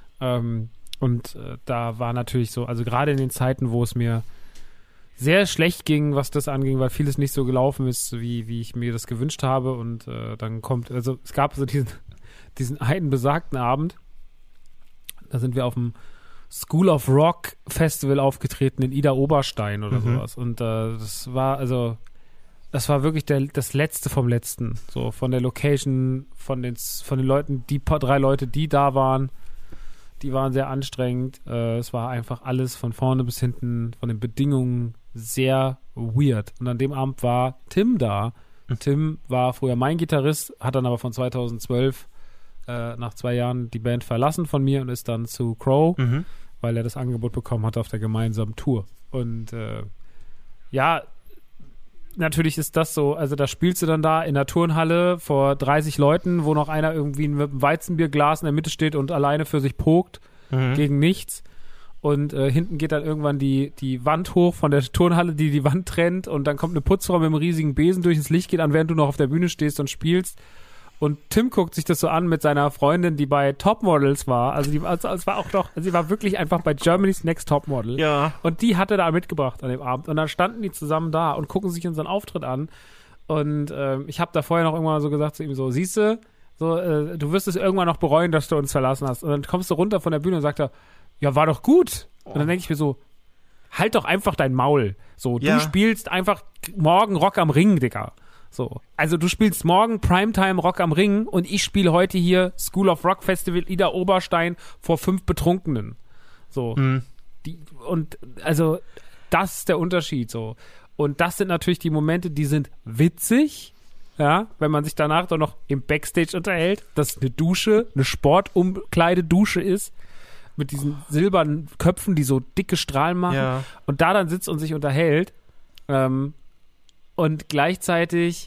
Da war natürlich so, also gerade in den Zeiten, wo es mir sehr schlecht ging, was das anging, weil vieles nicht so gelaufen ist, wie ich mir das gewünscht habe und dann es gab so diesen einen besagten Abend, da sind wir auf dem School of Rock Festival aufgetreten in Ida Oberstein oder sowas und das war wirklich das Letzte vom Letzten, so von der Location, von den Leuten, die paar 3 Leute, die da waren, die waren sehr anstrengend, es war einfach alles von vorne bis hinten, von den Bedingungen sehr weird und an dem Abend war Tim da. Tim war früher mein Gitarrist, hat dann aber von 2012 nach 2 Jahren die Band verlassen von mir und ist dann zu Crow, weil er das Angebot bekommen hat auf der gemeinsamen Tour. Und natürlich ist das so, also da spielst du dann da in der Turnhalle vor 30 Leuten, wo noch einer irgendwie mit einem Weizenbierglas in der Mitte steht und alleine für sich pokt, gegen nichts. Und hinten geht dann irgendwann die Wand hoch von der Turnhalle, die Wand trennt und dann kommt eine Putzfrau mit einem riesigen Besen durch, das Licht geht an, während du noch auf der Bühne stehst und spielst. Und Tim guckt sich das so an mit seiner Freundin, die bei Topmodels war. Also sie war wirklich einfach bei Germany's Next Topmodel. Ja. Und die hatte da mitgebracht an dem Abend. Und dann standen die zusammen da und gucken sich unseren Auftritt an. Und ich habe da vorher noch irgendwann so gesagt zu ihm so, siehste, du wirst es irgendwann noch bereuen, dass du uns verlassen hast. Und dann kommst du runter von der Bühne und sagt er, ja, war doch gut. Und dann denke ich mir so, halt doch einfach dein Maul. So, du spielst einfach morgen Rock am Ring, Digga. So, also du spielst morgen Primetime Rock am Ring und ich spiele heute hier School of Rock Festival Ida Oberstein vor 5 Betrunkenen. So, also das ist der Unterschied so. Und das sind natürlich die Momente, die sind witzig, ja, wenn man sich danach doch noch im Backstage unterhält, dass eine Dusche, eine Sportumkleidedusche ist, mit diesen silbernen Köpfen, die so dicke Strahlen machen und da dann sitzt und sich unterhält, und gleichzeitig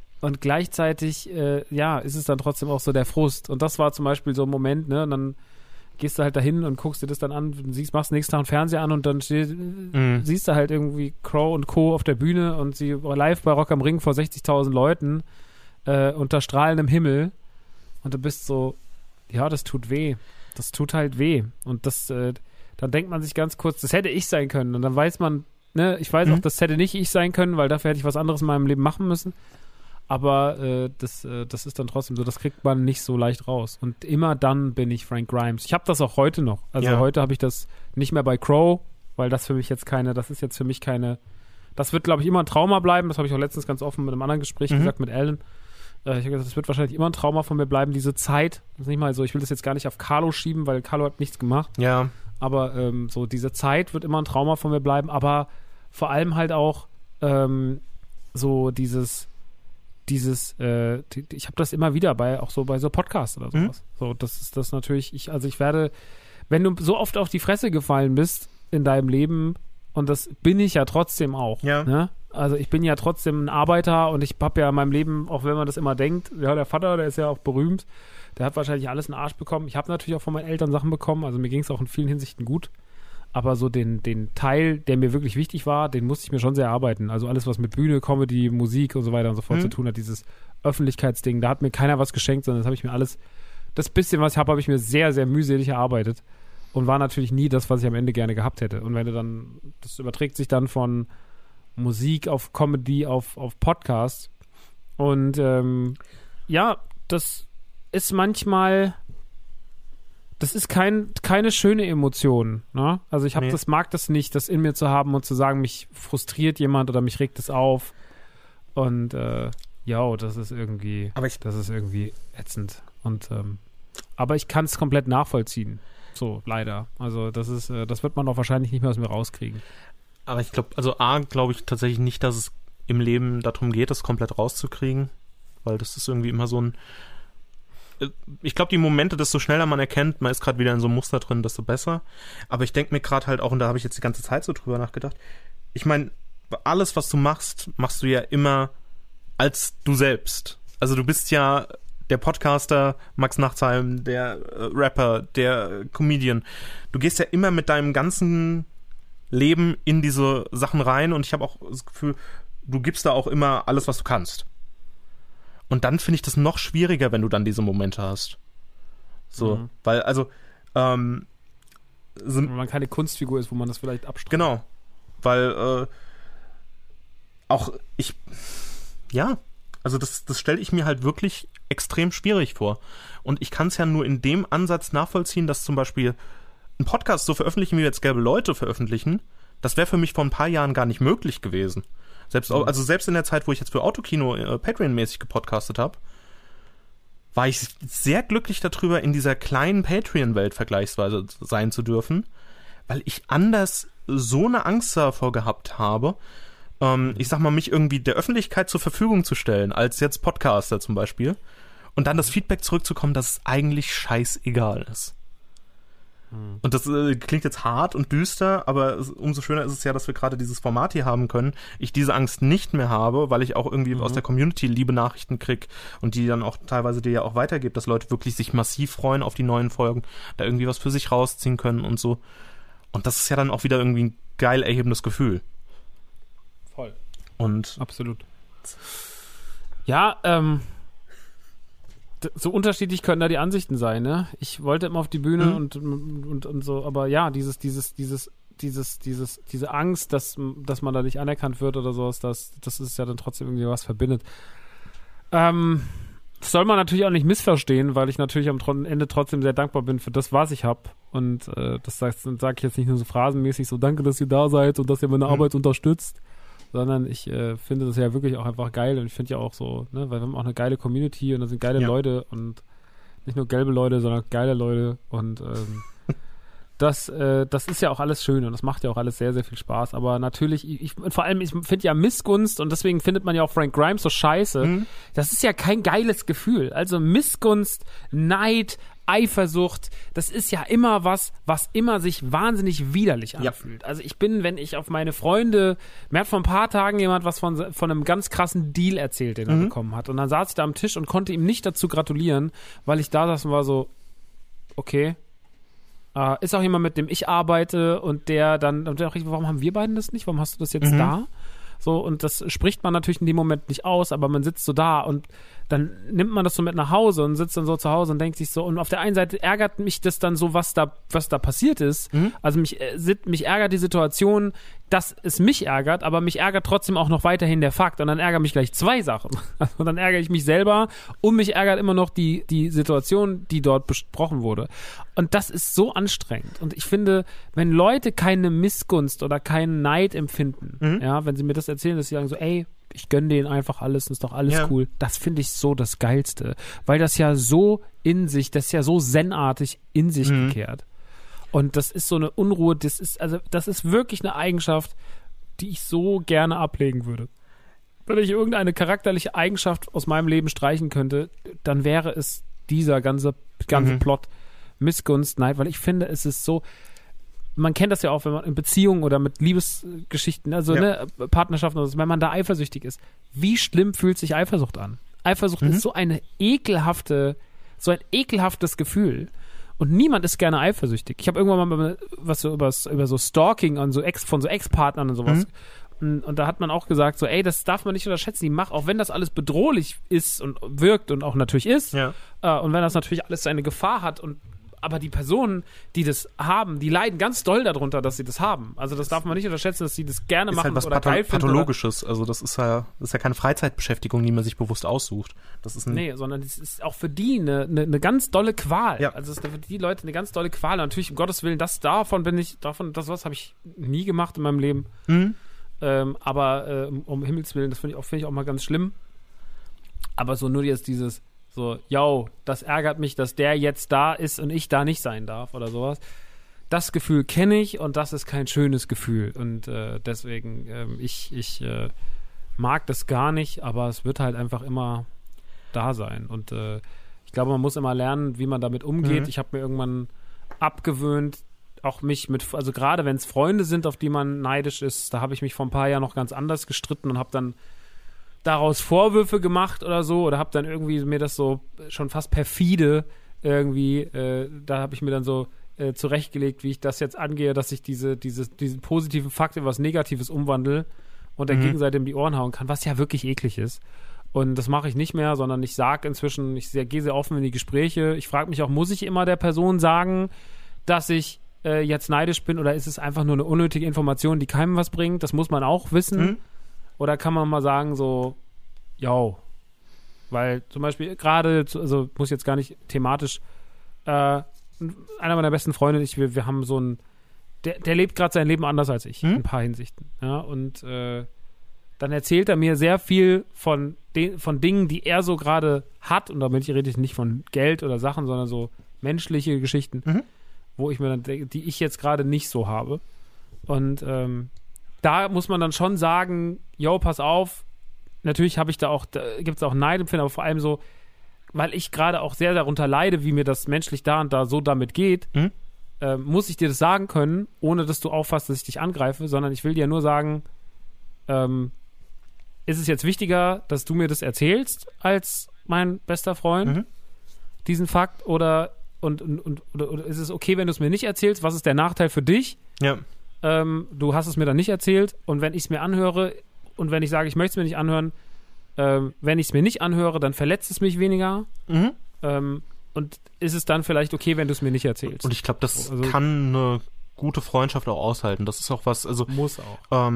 ist es dann trotzdem auch so der Frust. Und das war zum Beispiel so ein Moment, ne, und dann gehst du halt dahin und guckst dir das dann an, machst nächsten Tag einen Fernseher an und dann siehst du halt irgendwie Crow und Co. auf der Bühne und sie live bei Rock am Ring vor 60.000 Leuten unter strahlendem Himmel und du bist so, ja, das tut weh. Das tut halt weh. Und dann denkt man sich ganz kurz, das hätte ich sein können. Und dann weiß man, ne, ich weiß auch, das hätte nicht ich sein können, weil dafür hätte ich was anderes in meinem Leben machen müssen. Aber das ist dann trotzdem so, das kriegt man nicht so leicht raus. Und immer dann bin ich Frank Grimes. Ich habe das auch heute noch. Also heute habe ich das nicht mehr bei Crow, weil das wird, glaube ich, immer ein Trauma bleiben. Das habe ich auch letztens ganz offen mit einem anderen Gespräch gesagt, mit Alan. Ich habe gesagt, das wird wahrscheinlich immer ein Trauma von mir bleiben, diese Zeit. Das ist nicht mal so, ich will das jetzt gar nicht auf Carlo schieben, weil Carlo hat nichts gemacht. Ja. Aber so diese Zeit wird immer ein Trauma von mir bleiben, aber vor allem halt auch so dieses ich habe das immer wieder bei so Podcasts oder sowas. So, das ist das natürlich, ich werde, wenn du so oft auf die Fresse gefallen bist in deinem Leben, und das bin ich ja trotzdem auch, ne? Also ich bin ja trotzdem ein Arbeiter und ich habe ja in meinem Leben, auch wenn man das immer denkt, ja, der Vater, der ist ja auch berühmt, der hat wahrscheinlich alles in den Arsch bekommen. Ich habe natürlich auch von meinen Eltern Sachen bekommen, also mir ging es auch in vielen Hinsichten gut. Aber so den Teil, der mir wirklich wichtig war, den musste ich mir schon sehr erarbeiten. Also alles, was mit Bühne, Comedy, Musik und so weiter und so fort zu tun hat, dieses Öffentlichkeitsding, da hat mir keiner was geschenkt, sondern das habe ich mir alles, das bisschen, was ich habe ich mir sehr, sehr mühselig erarbeitet und war natürlich nie das, was ich am Ende gerne gehabt hätte. Und wenn du dann, das überträgt sich dann von Musik auf Comedy auf Podcast und ja, das ist manchmal... Das ist keine schöne Emotion, ne? Also ich mag das nicht, das in mir zu haben und zu sagen, mich frustriert jemand oder mich regt es auf. Und das ist irgendwie ätzend. Und aber ich kann es komplett nachvollziehen. So, leider. Also das wird man auch wahrscheinlich nicht mehr aus mir rauskriegen. Aber ich glaube, glaube ich tatsächlich nicht, dass es im Leben darum geht, das komplett rauszukriegen. Weil das ist irgendwie immer so ein... Ich glaube, die Momente, desto schneller man erkennt, man ist gerade wieder in so einem Muster drin, desto besser. Aber ich denke mir gerade halt auch, und da habe ich jetzt die ganze Zeit so drüber nachgedacht, ich meine, alles, was du machst, machst du ja immer als du selbst. Also du bist ja der Podcaster, Max Nachtsheim, der Rapper, der Comedian. Du gehst ja immer mit deinem ganzen Leben in diese Sachen rein und ich habe auch das Gefühl, du gibst da auch immer alles, was du kannst. Und dann finde ich das noch schwieriger, wenn du dann diese Momente hast. So, weil, wenn man keine Kunstfigur ist, wo man das vielleicht abstrahlt. Genau, weil das stelle ich mir halt wirklich extrem schwierig vor. Und ich kann es ja nur in dem Ansatz nachvollziehen, dass zum Beispiel ein Podcast so veröffentlichen, wie wir jetzt Gelbe Leute veröffentlichen, das wäre für mich vor ein paar Jahren gar nicht möglich gewesen. Selbst in der Zeit, wo ich jetzt für Autokino Patreon-mäßig gepodcastet habe, war ich sehr glücklich darüber, in dieser kleinen Patreon-Welt vergleichsweise sein zu dürfen, weil ich anders so eine Angst davor gehabt habe, mich irgendwie der Öffentlichkeit zur Verfügung zu stellen, als jetzt Podcaster zum Beispiel, und dann das Feedback zurückzukommen, dass es eigentlich scheißegal ist. Und das klingt jetzt hart und düster, aber umso schöner ist es ja, dass wir gerade dieses Format hier haben können. Ich diese Angst nicht mehr habe, weil ich auch irgendwie aus der Community liebe Nachrichten kriege und die dann auch teilweise dir ja auch weitergibt, dass Leute wirklich sich massiv freuen auf die neuen Folgen, da irgendwie was für sich rausziehen können und so. Und das ist ja dann auch wieder irgendwie ein geil erhebendes Gefühl. Voll. Und absolut. Ja, so unterschiedlich können da die Ansichten sein, ne? Ich wollte immer auf die Bühne und so, aber ja, diese Angst, dass man da nicht anerkannt wird oder sowas, das ist ja dann trotzdem irgendwie was verbindet. Das soll man natürlich auch nicht missverstehen, weil ich natürlich am Ende trotzdem sehr dankbar bin für das, was ich habe. Und das sage ich jetzt nicht nur so phrasenmäßig, so danke, dass ihr da seid und dass ihr meine Arbeit unterstützt, sondern ich finde das ja wirklich auch einfach geil und ich finde ja auch so, ne, weil wir haben auch eine geile Community und da sind geile Leute und nicht nur gelbe Leute, sondern geile Leute und das ist ja auch alles schön und das macht ja auch alles sehr, sehr viel Spaß, aber natürlich, vor allem, ich finde ja Missgunst und deswegen findet man ja auch Frank Grimes so scheiße, das ist ja kein geiles Gefühl, also Missgunst, Neid, Eifersucht, das ist ja immer was immer sich wahnsinnig widerlich anfühlt. Also wenn ich auf meine Freunde, mir hat vor ein paar Tagen jemand was von einem ganz krassen Deal erzählt, den er bekommen hat. Und dann saß ich da am Tisch und konnte ihm nicht dazu gratulieren, weil ich da saß und war so, okay, ist auch jemand, mit dem ich arbeite und der dann, warum haben wir beiden das nicht? Warum hast du das jetzt da? So, und das spricht man natürlich in dem Moment nicht aus, aber man sitzt so da und dann nimmt man das so mit nach Hause und sitzt dann so zu Hause und denkt sich so, und auf der einen Seite ärgert mich das dann so, was da passiert ist. Also mich ärgert die Situation, dass es mich ärgert, aber mich ärgert trotzdem auch noch weiterhin der Fakt und dann ärgern mich gleich zwei Sachen. Und dann ärgere ich mich selber und mich ärgert immer noch die Situation, die dort besprochen wurde. Und das ist so anstrengend. Und ich finde, wenn Leute keine Missgunst oder keinen Neid empfinden, ja, wenn sie mir das erzählen, dass sie sagen so, ey, ich gönne denen einfach alles, ist doch alles cool. Das finde ich so das Geilste. Weil das ja so das ist ja so zen-artig in sich gekehrt. Und das ist so eine Unruhe, das ist wirklich eine Eigenschaft, die ich so gerne ablegen würde. Wenn ich irgendeine charakterliche Eigenschaft aus meinem Leben streichen könnte, dann wäre es dieser ganze Plot Missgunst, Neid, weil ich finde, es ist so, man kennt das ja auch, wenn man in Beziehungen oder mit Liebesgeschichten, also Partnerschaften, oder so, wenn man da eifersüchtig ist. Wie schlimm fühlt sich Eifersucht an? Eifersucht ist so ein ekelhaftes Gefühl. Und niemand ist gerne eifersüchtig. Ich habe irgendwann mal was so über so Stalking und von so Ex-Partnern und sowas. Und da hat man auch gesagt, so, ey, das darf man nicht unterschätzen. Auch wenn das alles bedrohlich ist und wirkt und auch natürlich ist, und wenn das natürlich alles seine Gefahr hat, aber die Personen, die das haben, die leiden ganz doll darunter, dass sie das haben. Also das darf man nicht unterschätzen, dass sie das gerne machen halt oder geil finden. Pathologisches. Also das ist ja keine Freizeitbeschäftigung, die man sich bewusst aussucht. Sondern es ist auch für die eine ganz dolle Qual. Ja. Also es ist für die Leute eine ganz dolle Qual. Und natürlich, um Gottes Willen, das habe ich nie gemacht in meinem Leben. Aber um Himmels Willen, das finde ich auch mal ganz schlimm. Aber so nur jetzt dieses so, das ärgert mich, dass der jetzt da ist und ich da nicht sein darf oder sowas. Das Gefühl kenne ich und das ist kein schönes Gefühl. Und deswegen, ich mag das gar nicht, aber es wird halt einfach immer da sein. Und ich glaube, man muss immer lernen, wie man damit umgeht. Ich habe mir irgendwann abgewöhnt, auch also gerade wenn es Freunde sind, auf die man neidisch ist, da habe ich mich vor ein paar Jahren noch ganz anders gestritten und habe dann daraus Vorwürfe gemacht oder so, oder habe dann irgendwie mir das so schon fast perfide irgendwie, da habe ich mir dann so zurechtgelegt, wie ich das jetzt angehe, dass ich diesen positiven Fakt in was Negatives umwandle und der Gegenseite in die Ohren hauen kann, was ja wirklich eklig ist. Und das mache ich nicht mehr, sondern ich sage inzwischen, ich gehe sehr offen in die Gespräche. Ich frage mich auch, muss ich immer der Person sagen, dass ich jetzt neidisch bin, oder ist es einfach nur eine unnötige Information, die keinem was bringt? Das muss man auch wissen. Oder kann man mal sagen so, weil zum Beispiel gerade, also muss jetzt gar nicht thematisch, einer meiner besten Freunde, wir haben so der lebt gerade sein Leben anders als ich, in ein paar Hinsichten. Ja, und dann erzählt er mir sehr viel von Dingen, die er so gerade hat, und damit rede ich nicht von Geld oder Sachen, sondern so menschliche Geschichten, wo ich mir dann denke, die ich jetzt gerade nicht so habe. Und da muss man dann schon sagen, pass auf, natürlich da gibt es auch Neidempfinden, aber vor allem so, weil ich gerade auch sehr darunter leide, wie mir das menschlich da und da so damit geht, muss ich dir das sagen können, ohne dass du auffasst, dass ich dich angreife, sondern ich will dir nur sagen, ist es jetzt wichtiger, dass du mir das erzählst, als mein bester Freund, diesen Fakt, oder ist es okay, wenn du es mir nicht erzählst? Was ist der Nachteil für dich? Ja. Du hast es mir dann nicht erzählt, und wenn ich es mir anhöre und wenn ich sage, ich möchte es mir nicht anhören, wenn ich es mir nicht anhöre, dann verletzt es mich weniger. Und ist es dann vielleicht okay, wenn du es mir nicht erzählst? Und ich glaube, das kann eine gute Freundschaft auch aushalten. Das ist auch was, also muss auch.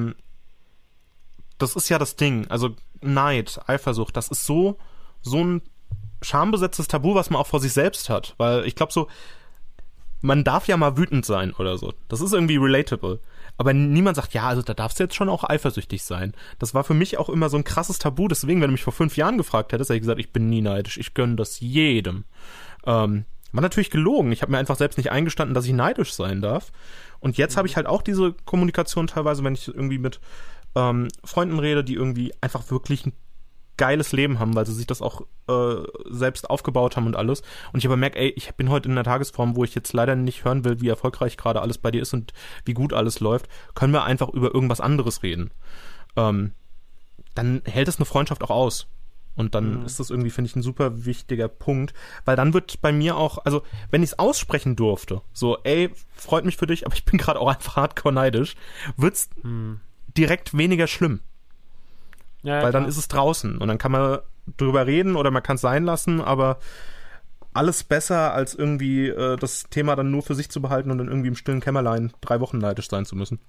Das ist ja das Ding. Also Neid, Eifersucht, das ist so ein schambesetztes Tabu, was man auch vor sich selbst hat. Weil ich glaube so, man darf ja mal wütend sein oder so. Das ist irgendwie relatable. Aber niemand sagt, ja, also da darfst du jetzt schon auch eifersüchtig sein. Das war für mich auch immer so ein krasses Tabu. Deswegen, wenn du mich vor 5 Jahren gefragt hättest, hätte ich gesagt, ich bin nie neidisch. Ich gönne das jedem. War natürlich gelogen. Ich habe mir einfach selbst nicht eingestanden, dass ich neidisch sein darf. Und jetzt habe ich halt auch diese Kommunikation teilweise, wenn ich irgendwie mit Freunden rede, die irgendwie einfach wirklich ein geiles Leben haben, weil sie sich das auch selbst aufgebaut haben und alles. Und ich aber merke, ich bin heute in einer Tagesform, wo ich jetzt leider nicht hören will, wie erfolgreich gerade alles bei dir ist und wie gut alles läuft. Können wir einfach über irgendwas anderes reden. Dann hält es eine Freundschaft auch aus. Und dann ist das irgendwie, finde ich, ein super wichtiger Punkt, weil dann wird bei mir auch, also wenn ich es aussprechen durfte, so, freut mich für dich, aber ich bin gerade auch einfach hardcore neidisch, wird's direkt weniger schlimm. Ja, weil dann ist es draußen und dann kann man drüber reden oder man kann es sein lassen, aber alles besser, als irgendwie das Thema dann nur für sich zu behalten und dann irgendwie im stillen Kämmerlein 3 Wochen neidisch sein zu müssen.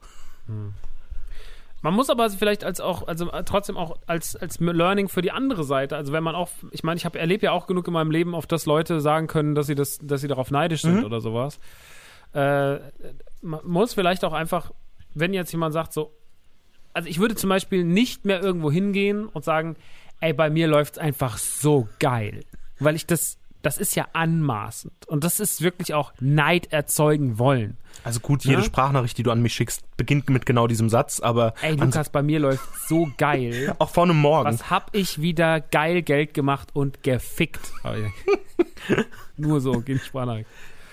Man muss aber vielleicht trotzdem auch als Learning für die andere Seite, also wenn man auch, ich meine, ich erlebe ja auch genug in meinem Leben, auf das Leute sagen können, dass sie darauf neidisch sind oder sowas. Man muss vielleicht auch einfach, wenn jetzt jemand sagt so, also ich würde zum Beispiel nicht mehr irgendwo hingehen und sagen, bei mir läuft's einfach so geil. Weil ich das das ist ja anmaßend. Und das ist wirklich auch Neid erzeugen wollen. Also gut, jede Sprachnachricht, die du an mich schickst, beginnt mit genau diesem Satz, aber... Ey, Lukas, bei mir läuft so geil. Auch vor einem Morgen. Was hab ich wieder geil Geld gemacht und gefickt. Nur so, geht die Sprachnachricht.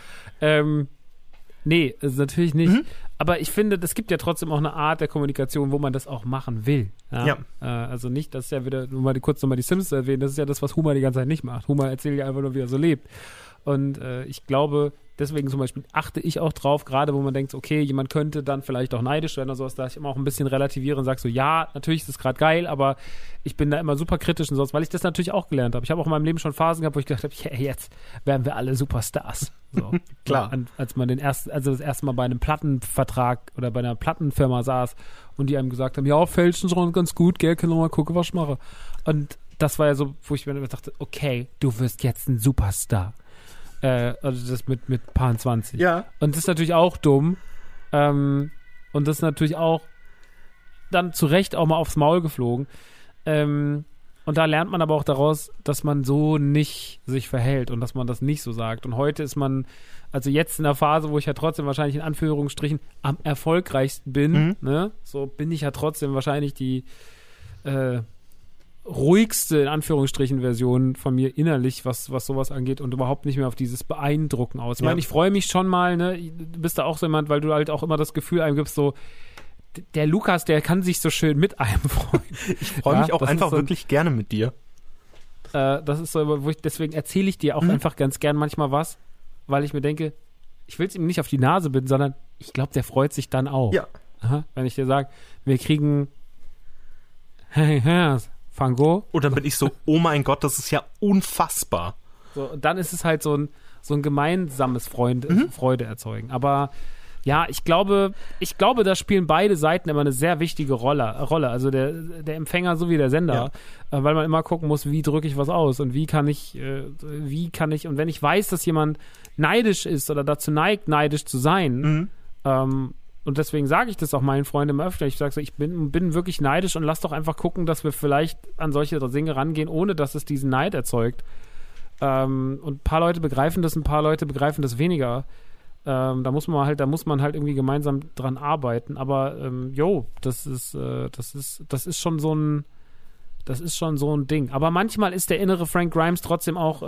Nee, ist natürlich nicht. Aber ich finde, es gibt ja trotzdem auch eine Art der Kommunikation, wo man das auch machen will. Ja. Also nicht, das ist ja wieder, nur mal kurz nochmal die Simpsons erwähnen, das ist ja das, was Homer die ganze Zeit nicht macht. Homer erzählt ja einfach nur, wie er so lebt. Und ich glaube, deswegen zum Beispiel achte ich auch drauf, gerade wo man denkt, okay, jemand könnte dann vielleicht auch neidisch werden oder sowas, da ich immer auch ein bisschen relativiere und sage so, ja, natürlich ist es gerade geil, aber ich bin da immer super kritisch und sowas, weil ich das natürlich auch gelernt habe. Ich habe auch in meinem Leben schon Phasen gehabt, wo ich gedacht habe, hey, jetzt werden wir alle Superstars. So. Klar. Als man das erste Mal bei einem Plattenvertrag oder bei einer Plattenfirma saß und die einem gesagt haben, ja, fälschen schon ganz gut, gell, können wir mal gucken, was ich mache. Und das war ja so, wo ich mir dachte, okay, du wirst jetzt ein Superstar. Also das mit Paar 20. Ja. Und das ist natürlich auch dumm. Und das ist natürlich auch dann zu Recht auch mal aufs Maul geflogen. Und da lernt man aber auch daraus, dass man so nicht sich verhält und dass man das nicht so sagt. Und heute ist man, also jetzt in der Phase, wo ich ja trotzdem wahrscheinlich in Anführungsstrichen am erfolgreichsten bin, ne? So bin ich ja trotzdem wahrscheinlich die ruhigste, in Anführungsstrichen, Version von mir innerlich, was sowas angeht und überhaupt nicht mehr auf dieses Beeindrucken aus. Ich meine, ich freue mich schon mal, ne? Du bist da auch so jemand, weil du halt auch immer das Gefühl einem gibst, so, der Lukas, der kann sich so schön mit einem freuen. Ich freue mich auch einfach so wirklich gerne mit dir. Das ist so, deswegen erzähle ich dir auch einfach ganz gern manchmal was, weil ich mir denke, ich will es ihm nicht auf die Nase binden, sondern ich glaube, der freut sich dann auch. Ja. Aha, wenn ich dir sage, wir kriegen Van Gogh. Und dann bin ich so, oh mein Gott, das ist ja unfassbar. So, und dann ist es halt so ein gemeinsames Freude erzeugen. Aber ja, ich glaube, da spielen beide Seiten immer eine sehr wichtige Rolle. Also der Empfänger sowie der Sender, weil man immer gucken muss, wie drücke ich was aus und wie kann ich, und wenn ich weiß, dass jemand neidisch ist oder dazu neigt, neidisch zu sein, und deswegen sage ich das auch meinen Freunden immer öfter. Ich sage so, ich bin wirklich neidisch und lass doch einfach gucken, dass wir vielleicht an solche Dinge rangehen, ohne dass es diesen Neid erzeugt. Und ein paar Leute begreifen das, ein paar Leute begreifen das weniger. Da muss man halt irgendwie gemeinsam dran arbeiten. Aber das ist schon so ein Ding. Aber manchmal ist der innere Frank Grimes trotzdem auch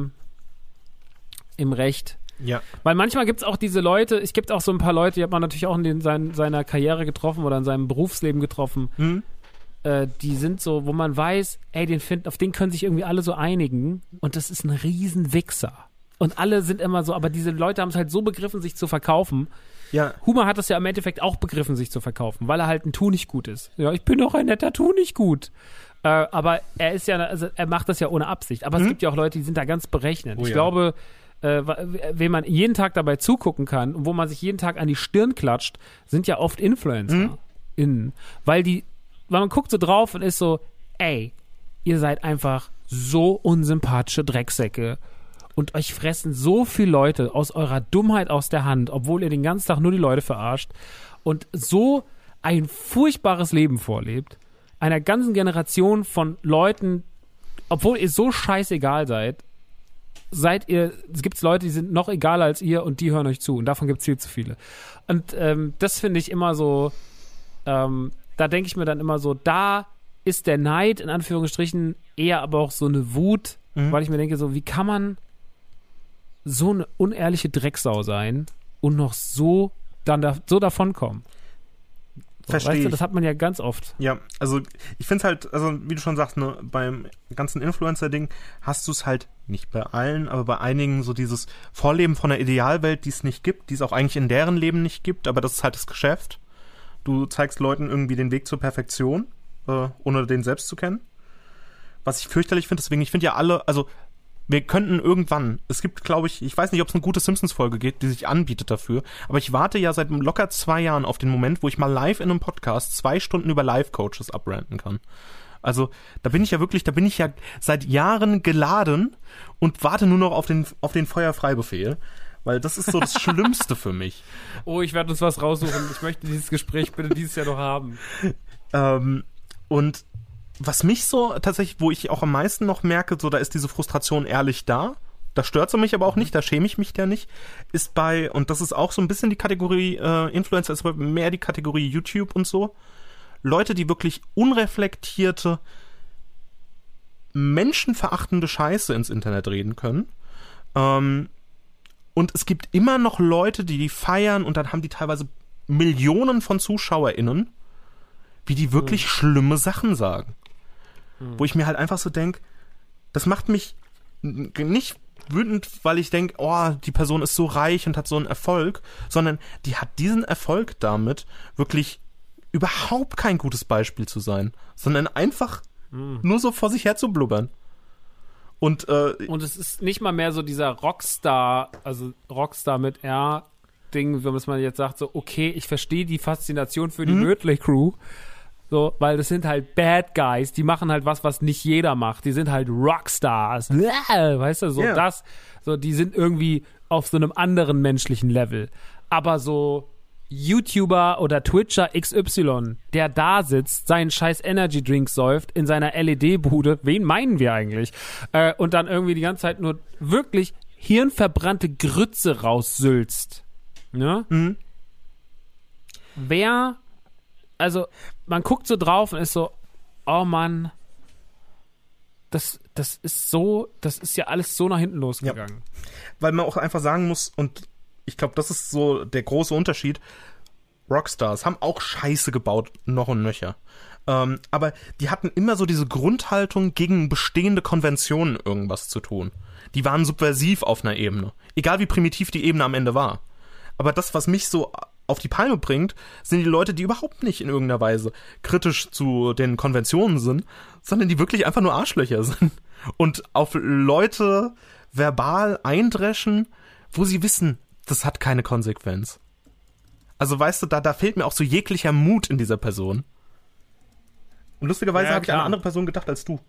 im Recht. Ja. Weil manchmal gibt es auch diese Leute, es gibt auch so ein paar Leute, die hat man natürlich auch in seiner Karriere getroffen oder in seinem Berufsleben getroffen, die sind so, wo man weiß, ey, auf den können sich irgendwie alle so einigen und das ist ein Riesenwichser. Und alle sind immer so, aber diese Leute haben es halt so begriffen, sich zu verkaufen. Ja. Homer hat es ja im Endeffekt auch begriffen, sich zu verkaufen, weil er halt ein Tu-nicht-gut ist. Ja, ich bin doch ein netter Tu-nicht-gut. Aber er ist ja, also er macht das ja ohne Absicht. Aber es gibt ja auch Leute, die sind da ganz berechnend. Ich glaube, wem man jeden Tag dabei zugucken kann und wo man sich jeden Tag an die Stirn klatscht, sind ja oft InfluencerInnen. Weil man guckt so drauf und ist so, ey, ihr seid einfach so unsympathische Drecksäcke und euch fressen so viele Leute aus eurer Dummheit aus der Hand, obwohl ihr den ganzen Tag nur die Leute verarscht und so ein furchtbares Leben vorlebt, einer ganzen Generation von Leuten, obwohl ihr so scheißegal es gibt Leute, die sind noch egaler als ihr und die hören euch zu und davon gibt es viel zu viele. Und das finde ich immer so, da denke ich mir dann immer so, da ist der Neid in Anführungsstrichen eher aber auch so eine Wut, weil ich mir denke so, wie kann man so eine unehrliche Drecksau sein und noch so davonkommen? Verstehe ich. Das hat man ja ganz oft. Ja, also ich finde es halt, also wie du schon sagst, ne, beim ganzen Influencer-Ding hast du es halt nicht bei allen, aber bei einigen so dieses Vorleben von einer Idealwelt, die es nicht gibt, die es auch eigentlich in deren Leben nicht gibt, aber das ist halt das Geschäft. Du zeigst Leuten irgendwie den Weg zur Perfektion, ohne den selbst zu kennen. Was ich fürchterlich finde, deswegen, ich finde ja alle, also wir könnten irgendwann, es gibt, glaube ich weiß nicht, ob es eine gute Simpsons-Folge gibt, die sich anbietet dafür, aber ich warte ja seit locker 2 Jahren auf den Moment, wo ich mal live in einem Podcast 2 Stunden über Life-Coaches abranten kann. Also, da bin ich ja seit Jahren geladen und warte nur noch auf den Feuerfreibefehl, weil das ist so das Schlimmste für mich. Oh, ich werde uns was raussuchen. Ich möchte dieses Gespräch bitte dieses Jahr noch haben. Und was mich so tatsächlich, wo ich auch am meisten noch merke, so da ist diese Frustration ehrlich da, da stört es mich aber auch nicht, da schäme ich mich ja nicht, ist und das ist auch so ein bisschen die Kategorie Influencer, ist mehr die Kategorie YouTube und so, Leute, die wirklich unreflektierte, menschenverachtende Scheiße ins Internet reden können. Und es gibt immer noch Leute, die feiern und dann haben die teilweise Millionen von ZuschauerInnen, wie die wirklich schlimme Sachen sagen. Wo ich mir halt einfach so denke, das macht mich nicht wütend, weil ich denke, oh, die Person ist so reich und hat so einen Erfolg, sondern die hat diesen Erfolg damit, wirklich überhaupt kein gutes Beispiel zu sein, sondern einfach nur so vor sich her zu blubbern. Und es ist nicht mal mehr so dieser Rockstar, also Rockstar mit R-Ding, wenn man jetzt sagt, so, okay, ich verstehe die Faszination für die Mötley Crew, so, weil das sind halt Bad Guys, die machen halt was nicht jeder macht, die sind halt Rockstars, weißt du, so die sind irgendwie auf so einem anderen menschlichen Level, aber so YouTuber oder Twitcher XY, der da sitzt, seinen scheiß Energy Drink säuft in seiner LED-Bude, wen meinen wir eigentlich? Und dann irgendwie die ganze Zeit nur wirklich hirnverbrannte Grütze raussülzt. Ne? Also man guckt so drauf und ist so, oh Mann, das ist ja alles so nach hinten losgegangen. Ja. Weil man auch einfach sagen muss, und ich glaube, das ist so der große Unterschied. Rockstars haben auch Scheiße gebaut, noch und nöcher. Aber die hatten immer so diese Grundhaltung, gegen bestehende Konventionen irgendwas zu tun. Die waren subversiv auf einer Ebene. Egal wie primitiv die Ebene am Ende war. Aber das, was mich so auf die Palme bringt, sind die Leute, die überhaupt nicht in irgendeiner Weise kritisch zu den Konventionen sind, sondern die wirklich einfach nur Arschlöcher sind. Und auf Leute verbal eindreschen, wo sie wissen, das hat keine Konsequenz. Also weißt du, da fehlt mir auch so jeglicher Mut in dieser Person. Und lustigerweise habe ich an eine andere Person gedacht als du.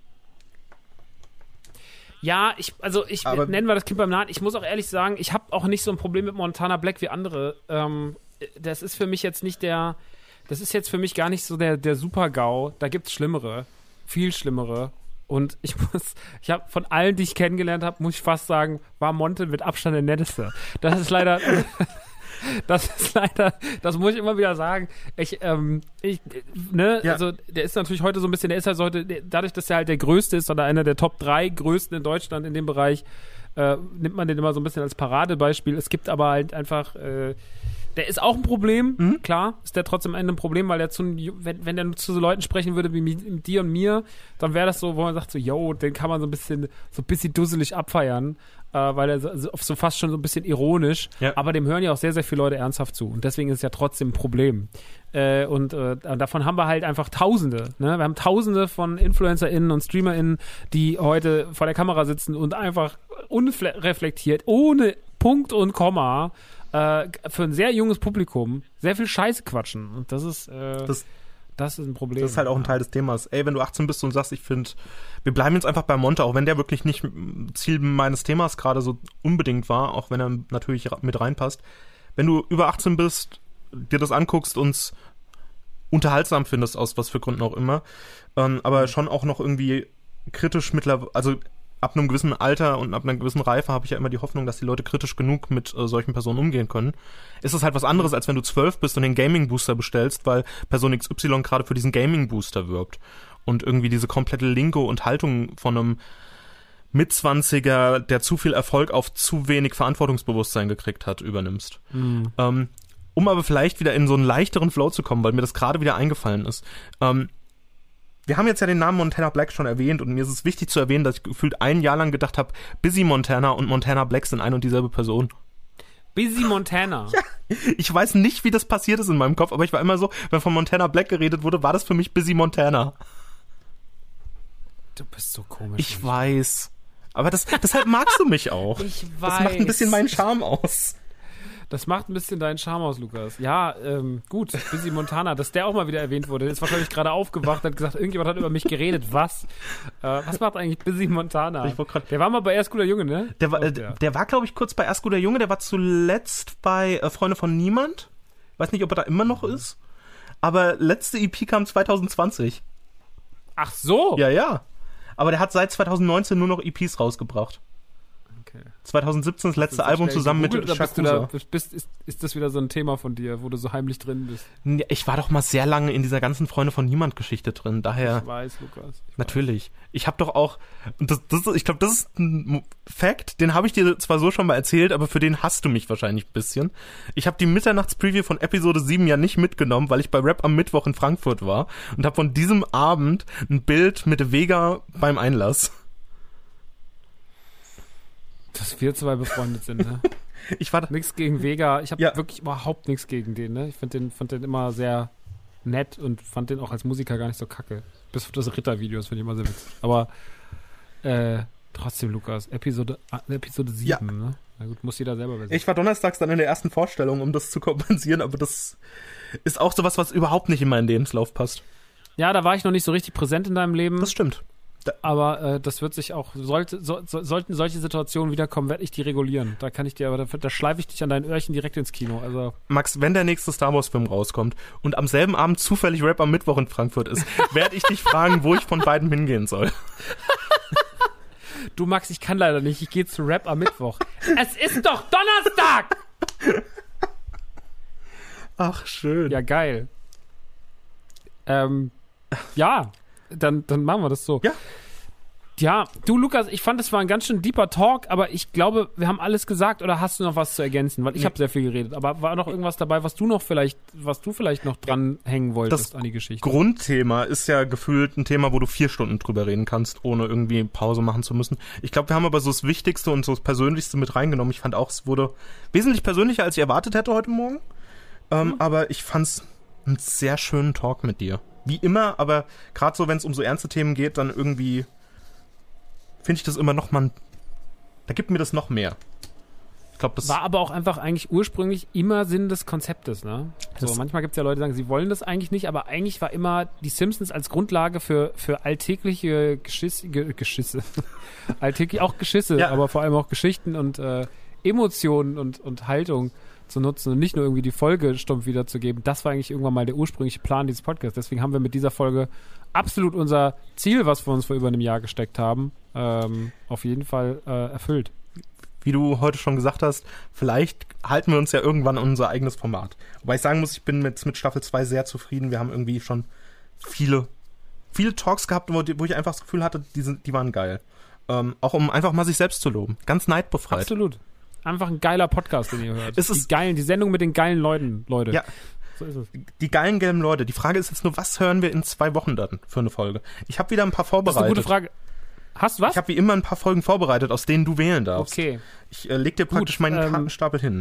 Ja, nennen wir das Kind beim Namen. Ich muss auch ehrlich sagen, ich habe auch nicht so ein Problem mit Montana Black wie andere. Das ist für mich jetzt nicht das ist jetzt für mich gar nicht so der Super-GAU. Da gibt's Schlimmere, viel Schlimmere. Und ich habe von allen, die ich kennengelernt habe, muss ich fast sagen, war Monte mit Abstand der Netteste. Das ist leider, das muss ich immer wieder sagen. Also der ist natürlich heute so ein bisschen, der ist halt heute, dadurch, dass er halt der Größte ist oder einer der Top 3 Größten in Deutschland in dem Bereich, nimmt man den immer so ein bisschen als Paradebeispiel. Es gibt aber halt einfach, der ist auch ein Problem, klar, ist der trotzdem am Ende ein Problem, weil der wenn der zu so Leuten sprechen würde wie dir und mir, dann wäre das so, wo man sagt so, yo, den kann man so ein bisschen dusselig abfeiern, weil er so fast schon so ein bisschen ironisch, aber dem hören ja auch sehr, sehr viele Leute ernsthaft zu und deswegen ist es ja trotzdem ein Problem. Und davon haben wir halt einfach Tausende, ne? Wir haben Tausende von InfluencerInnen und StreamerInnen, die heute vor der Kamera sitzen und einfach unreflektiert, ohne Punkt und Komma, für ein sehr junges Publikum sehr viel Scheiße quatschen. Und das ist ein Problem. Das ist halt auch ein Teil des Themas. Ey, wenn du 18 bist und sagst, ich finde, wir bleiben jetzt einfach bei Monte, auch wenn der wirklich nicht Ziel meines Themas gerade so unbedingt war, auch wenn er natürlich mit reinpasst. Wenn du über 18 bist, dir das anguckst und unterhaltsam findest, aus was für Gründen auch immer, aber schon auch noch irgendwie kritisch mittlerweile, also ab einem gewissen Alter und ab einer gewissen Reife habe ich ja immer die Hoffnung, dass die Leute kritisch genug mit solchen Personen umgehen können. Ist das halt was anderes, als wenn du 12 bist und den Gaming-Booster bestellst, weil Person XY gerade für diesen Gaming-Booster wirbt und irgendwie diese komplette Lingo und Haltung von einem Mitzwanziger, der zu viel Erfolg auf zu wenig Verantwortungsbewusstsein gekriegt hat, übernimmst. Um aber vielleicht wieder in so einen leichteren Flow zu kommen, weil mir das gerade wieder eingefallen ist. Wir haben jetzt ja den Namen Montana Black schon erwähnt und mir ist es wichtig zu erwähnen, dass ich gefühlt ein Jahr lang gedacht habe, Busy Montana und Montana Black sind ein und dieselbe Person. Busy Montana? Ja, ich weiß nicht, wie das passiert ist in meinem Kopf, aber ich war immer so, wenn von Montana Black geredet wurde, war das für mich Busy Montana. Du bist so komisch. Ich weiß. Aber deshalb magst du mich auch. Ich weiß. Das macht ein bisschen meinen Charme aus. Das macht ein bisschen deinen Charme aus, Lukas. Ja, gut, Busy Montana, dass der auch mal wieder erwähnt wurde. Der ist wahrscheinlich gerade aufgewacht, hat gesagt, irgendjemand hat über mich geredet. Was? Was macht eigentlich Busy Montana? Der war mal bei Erst guter Junge, ne? Der war, glaube ich, kurz bei Erst guter Junge. Der war zuletzt bei Freunde von Niemand. Weiß nicht, ob er da immer noch ist. Aber letzte EP kam 2020. Ach so? Ja. Aber der hat seit 2019 nur noch EPs rausgebracht. Okay. 2017 das letzte Album zusammen mit Shakusa. Ist das wieder so ein Thema von dir, wo du so heimlich drin bist? Ich war doch mal sehr lange in dieser ganzen Freunde von Niemand-Geschichte drin, daher... Ich weiß, Lukas. Natürlich. Ich habe doch auch... ich glaube, das ist ein Fact, den habe ich dir zwar so schon mal erzählt, aber für den hasst du mich wahrscheinlich ein bisschen. Ich habe die Mitternachtspreview von Episode 7 ja nicht mitgenommen, weil ich bei Rap am Mittwoch in Frankfurt war und habe von diesem Abend ein Bild mit Vega beim Einlass. Dass wir zwei befreundet sind, ne? Ich war da. Nichts gegen Vega. Ich habe wirklich überhaupt nichts gegen den, ne? Ich fand den immer sehr nett und fand den auch als Musiker gar nicht so kacke. Bis auf das Ritter-Video, finde ich immer sehr witzig. Aber trotzdem, Lukas, Episode 7, ne? Na gut, muss jeder selber wissen. Ich war donnerstags dann in der ersten Vorstellung, um das zu kompensieren, aber das ist auch sowas, was überhaupt nicht in meinen Lebenslauf passt. Ja, da war ich noch nicht so richtig präsent in deinem Leben. Das stimmt. Aber das wird sich auch, sollten solche Situationen wiederkommen, werde ich die regulieren. Da kann ich dir, aber da schleife ich dich an deinen Öhrchen direkt ins Kino. Also Max, wenn der nächste Star Wars Film rauskommt und am selben Abend zufällig Rap am Mittwoch in Frankfurt ist, werde ich dich fragen, wo ich von beiden hingehen soll. Du Max, ich kann leider nicht, ich gehe zu Rap am Mittwoch. Es ist doch Donnerstag! Ach, schön. Ja, geil. Ja, dann machen wir das so. Ja. Ja, du Lukas, ich fand, es war ein ganz schön deeper Talk, aber ich glaube, wir haben alles gesagt, oder hast du noch was zu ergänzen? Weil ich habe sehr viel geredet, aber war noch irgendwas dabei, was du vielleicht noch dranhängen wolltest an die Geschichte? Das Grundthema ist ja gefühlt ein Thema, wo du 4 Stunden drüber reden kannst, ohne irgendwie Pause machen zu müssen. Ich glaube, wir haben aber so das Wichtigste und so das Persönlichste mit reingenommen. Ich fand auch, es wurde wesentlich persönlicher, als ich erwartet hätte heute Morgen. Aber ich fand's einen sehr schönen Talk mit dir. Wie immer, aber gerade so, wenn es um so ernste Themen geht, dann irgendwie finde ich das immer noch mal, da gibt mir das noch mehr. Ich glaube, das war aber auch einfach eigentlich ursprünglich immer Sinn des Konzeptes, ne? So, manchmal gibt es ja Leute, die sagen, sie wollen das eigentlich nicht, aber eigentlich war immer die Simpsons als Grundlage für alltägliche Geschisse. Alltäglich auch Geschisse, ja. Aber vor allem auch Geschichten und Emotionen und Haltung zu nutzen und nicht nur irgendwie die Folge stumpf wiederzugeben. Das war eigentlich irgendwann mal der ursprüngliche Plan dieses Podcasts. Deswegen haben wir mit dieser Folge absolut unser Ziel, was wir uns vor über einem Jahr gesteckt haben, auf jeden Fall erfüllt. Wie du heute schon gesagt hast, vielleicht halten wir uns ja irgendwann an unser eigenes Format. Wobei ich sagen muss, ich bin mit Staffel 2 sehr zufrieden. Wir haben irgendwie schon viele Talks gehabt, wo ich einfach das Gefühl hatte, die waren geil. Auch um einfach mal sich selbst zu loben. Ganz neidbefreit. Absolut. Einfach ein geiler Podcast, den ihr hört. Die Sendung mit den geilen Leuten, Leute. Ja. So ist es. Die geilen gelben Leute. Die Frage ist jetzt nur, was hören wir in 2 Wochen dann für eine Folge? Ich habe wieder ein paar vorbereitet. Das ist eine gute Frage. Hast du was? Ich habe wie immer ein paar Folgen vorbereitet, aus denen du wählen darfst. Okay. Ich leg dir praktisch meinen Kartenstapel hin.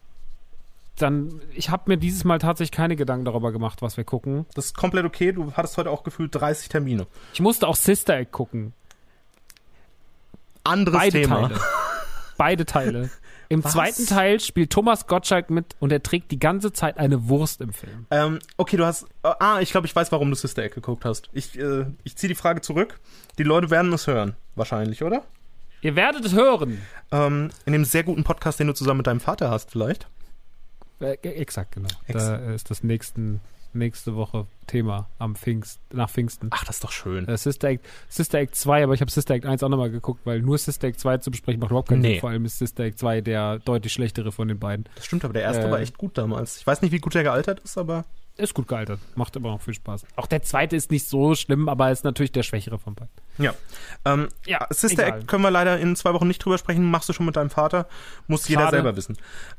Dann, ich habe mir dieses Mal tatsächlich keine Gedanken darüber gemacht, was wir gucken. Das ist komplett okay. Du hattest heute auch gefühlt 30 Termine. Ich musste auch Sister Act gucken. Anderes Thema. Beide Teile. Im zweiten Teil spielt Thomas Gottschalk mit und er trägt die ganze Zeit eine Wurst im Film. Okay, du hast... ich glaube, ich weiß, warum du Sister Act geguckt hast. Ich ziehe die Frage zurück. Die Leute werden es hören, wahrscheinlich, oder? Ihr werdet es hören. In dem sehr guten Podcast, den du zusammen mit deinem Vater hast, vielleicht? Exakt, genau. Da ist das nächste Woche Thema nach Pfingsten. Ach, das ist doch schön. Sister Act 2, aber ich habe Sister Act 1 auch nochmal geguckt, weil nur Sister Act 2 zu besprechen macht überhaupt keinen Sinn. Vor allem ist Sister Act 2 der deutlich schlechtere von den beiden. Das stimmt, aber der erste war echt gut damals. Ich weiß nicht, wie gut der gealtert ist, aber... Ist gut gealtert. Macht immer noch viel Spaß. Auch der zweite ist nicht so schlimm, aber ist natürlich der schwächere von beiden. Ja. Sister Act können wir leider in 2 Wochen nicht drüber sprechen. Machst du schon mit deinem Vater. Muss jeder selber wissen.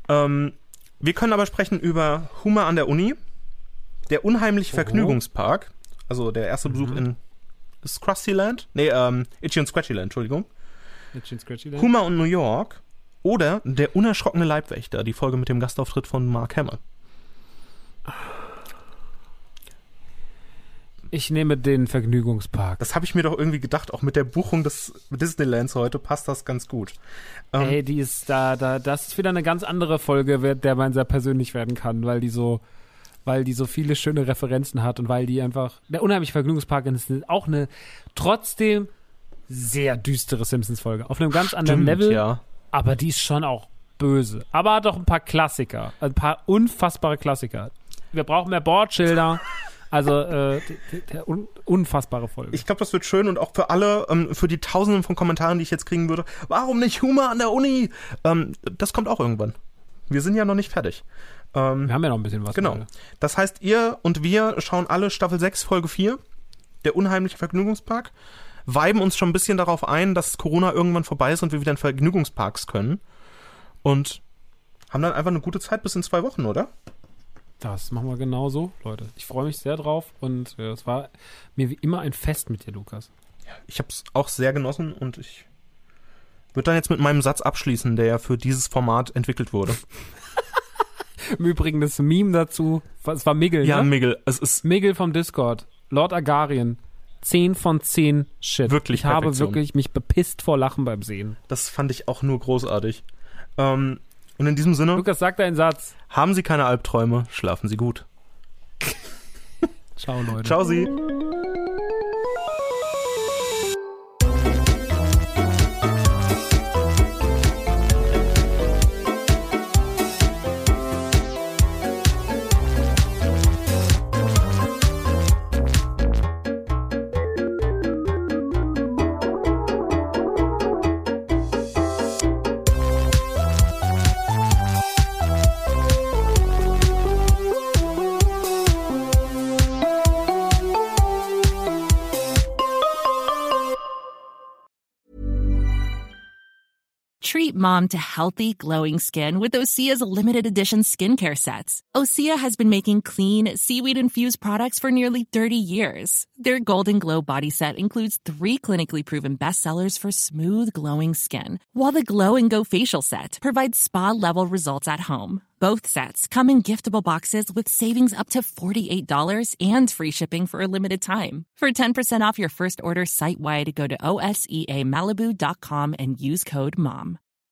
Wir können aber sprechen über Humor an der Uni. Der unheimliche Vergnügungspark, also der erste Besuch in Scrustyland? Itchy und Scratchyland, Entschuldigung. Itchy und Scratchyland. Humor und New York oder Der unerschrockene Leibwächter, die Folge mit dem Gastauftritt von Mark Hamill. Ich nehme den Vergnügungspark. Das habe ich mir doch irgendwie gedacht, auch mit der Buchung des Disneylands heute passt das ganz gut. Die ist das ist wieder eine ganz andere Folge, der man sehr persönlich werden kann, weil die so viele schöne Referenzen hat und weil die einfach, der unheimliche Vergnügungspark ist auch eine trotzdem sehr düstere Simpsons-Folge. Auf einem ganz anderen Level, ja. Aber die ist schon auch böse. Aber hat auch ein paar Klassiker, ein paar unfassbare Klassiker. Wir brauchen mehr Bordschilder, Also, unfassbare Folge. Ich glaube, das wird schön und auch für alle, für die Tausenden von Kommentaren, die ich jetzt kriegen würde. Warum nicht Humor an der Uni? Das kommt auch irgendwann. Wir sind ja noch nicht fertig. Wir haben ja noch ein bisschen was. Genau. Gerade. Das heißt, ihr und wir schauen alle Staffel 6, Folge 4, der unheimliche Vergnügungspark, weiben uns schon ein bisschen darauf ein, dass Corona irgendwann vorbei ist und wir wieder in Vergnügungsparks können. Und haben dann einfach eine gute Zeit bis in 2 Wochen, oder? Das machen wir genauso, Leute. Ich freue mich sehr drauf und es war mir wie immer ein Fest mit dir, Lukas. Ich habe es auch sehr genossen und ich würde dann jetzt mit meinem Satz abschließen, der ja für dieses Format entwickelt wurde. Im Übrigen das Meme dazu, es war Miggle, Ja, ne? Miggle. Es ist Miggle vom Discord. Lord Agarien. 10 von 10 Shit. Wirklich Ich habe Perfektion. wirklich mich bepisst vor Lachen beim Sehen. Das fand ich auch nur großartig. Und in diesem Sinne, Lukas, sag deinen Satz. haben Sie keine Albträume, schlafen Sie gut. Ciao, Leute. Ciao, Sie. Treat mom to healthy, glowing skin with Osea's limited edition skincare sets. Osea has been making clean, seaweed-infused products for nearly 30 years. Their Golden Glow body set includes 3 clinically proven bestsellers for smooth, glowing skin, while the Glow and Go facial set provides spa-level results at home. Both sets come in giftable boxes with savings up to $48 and free shipping for a limited time. For 10% off your first order site-wide, go to OSEAMalibu.com and use code MOM.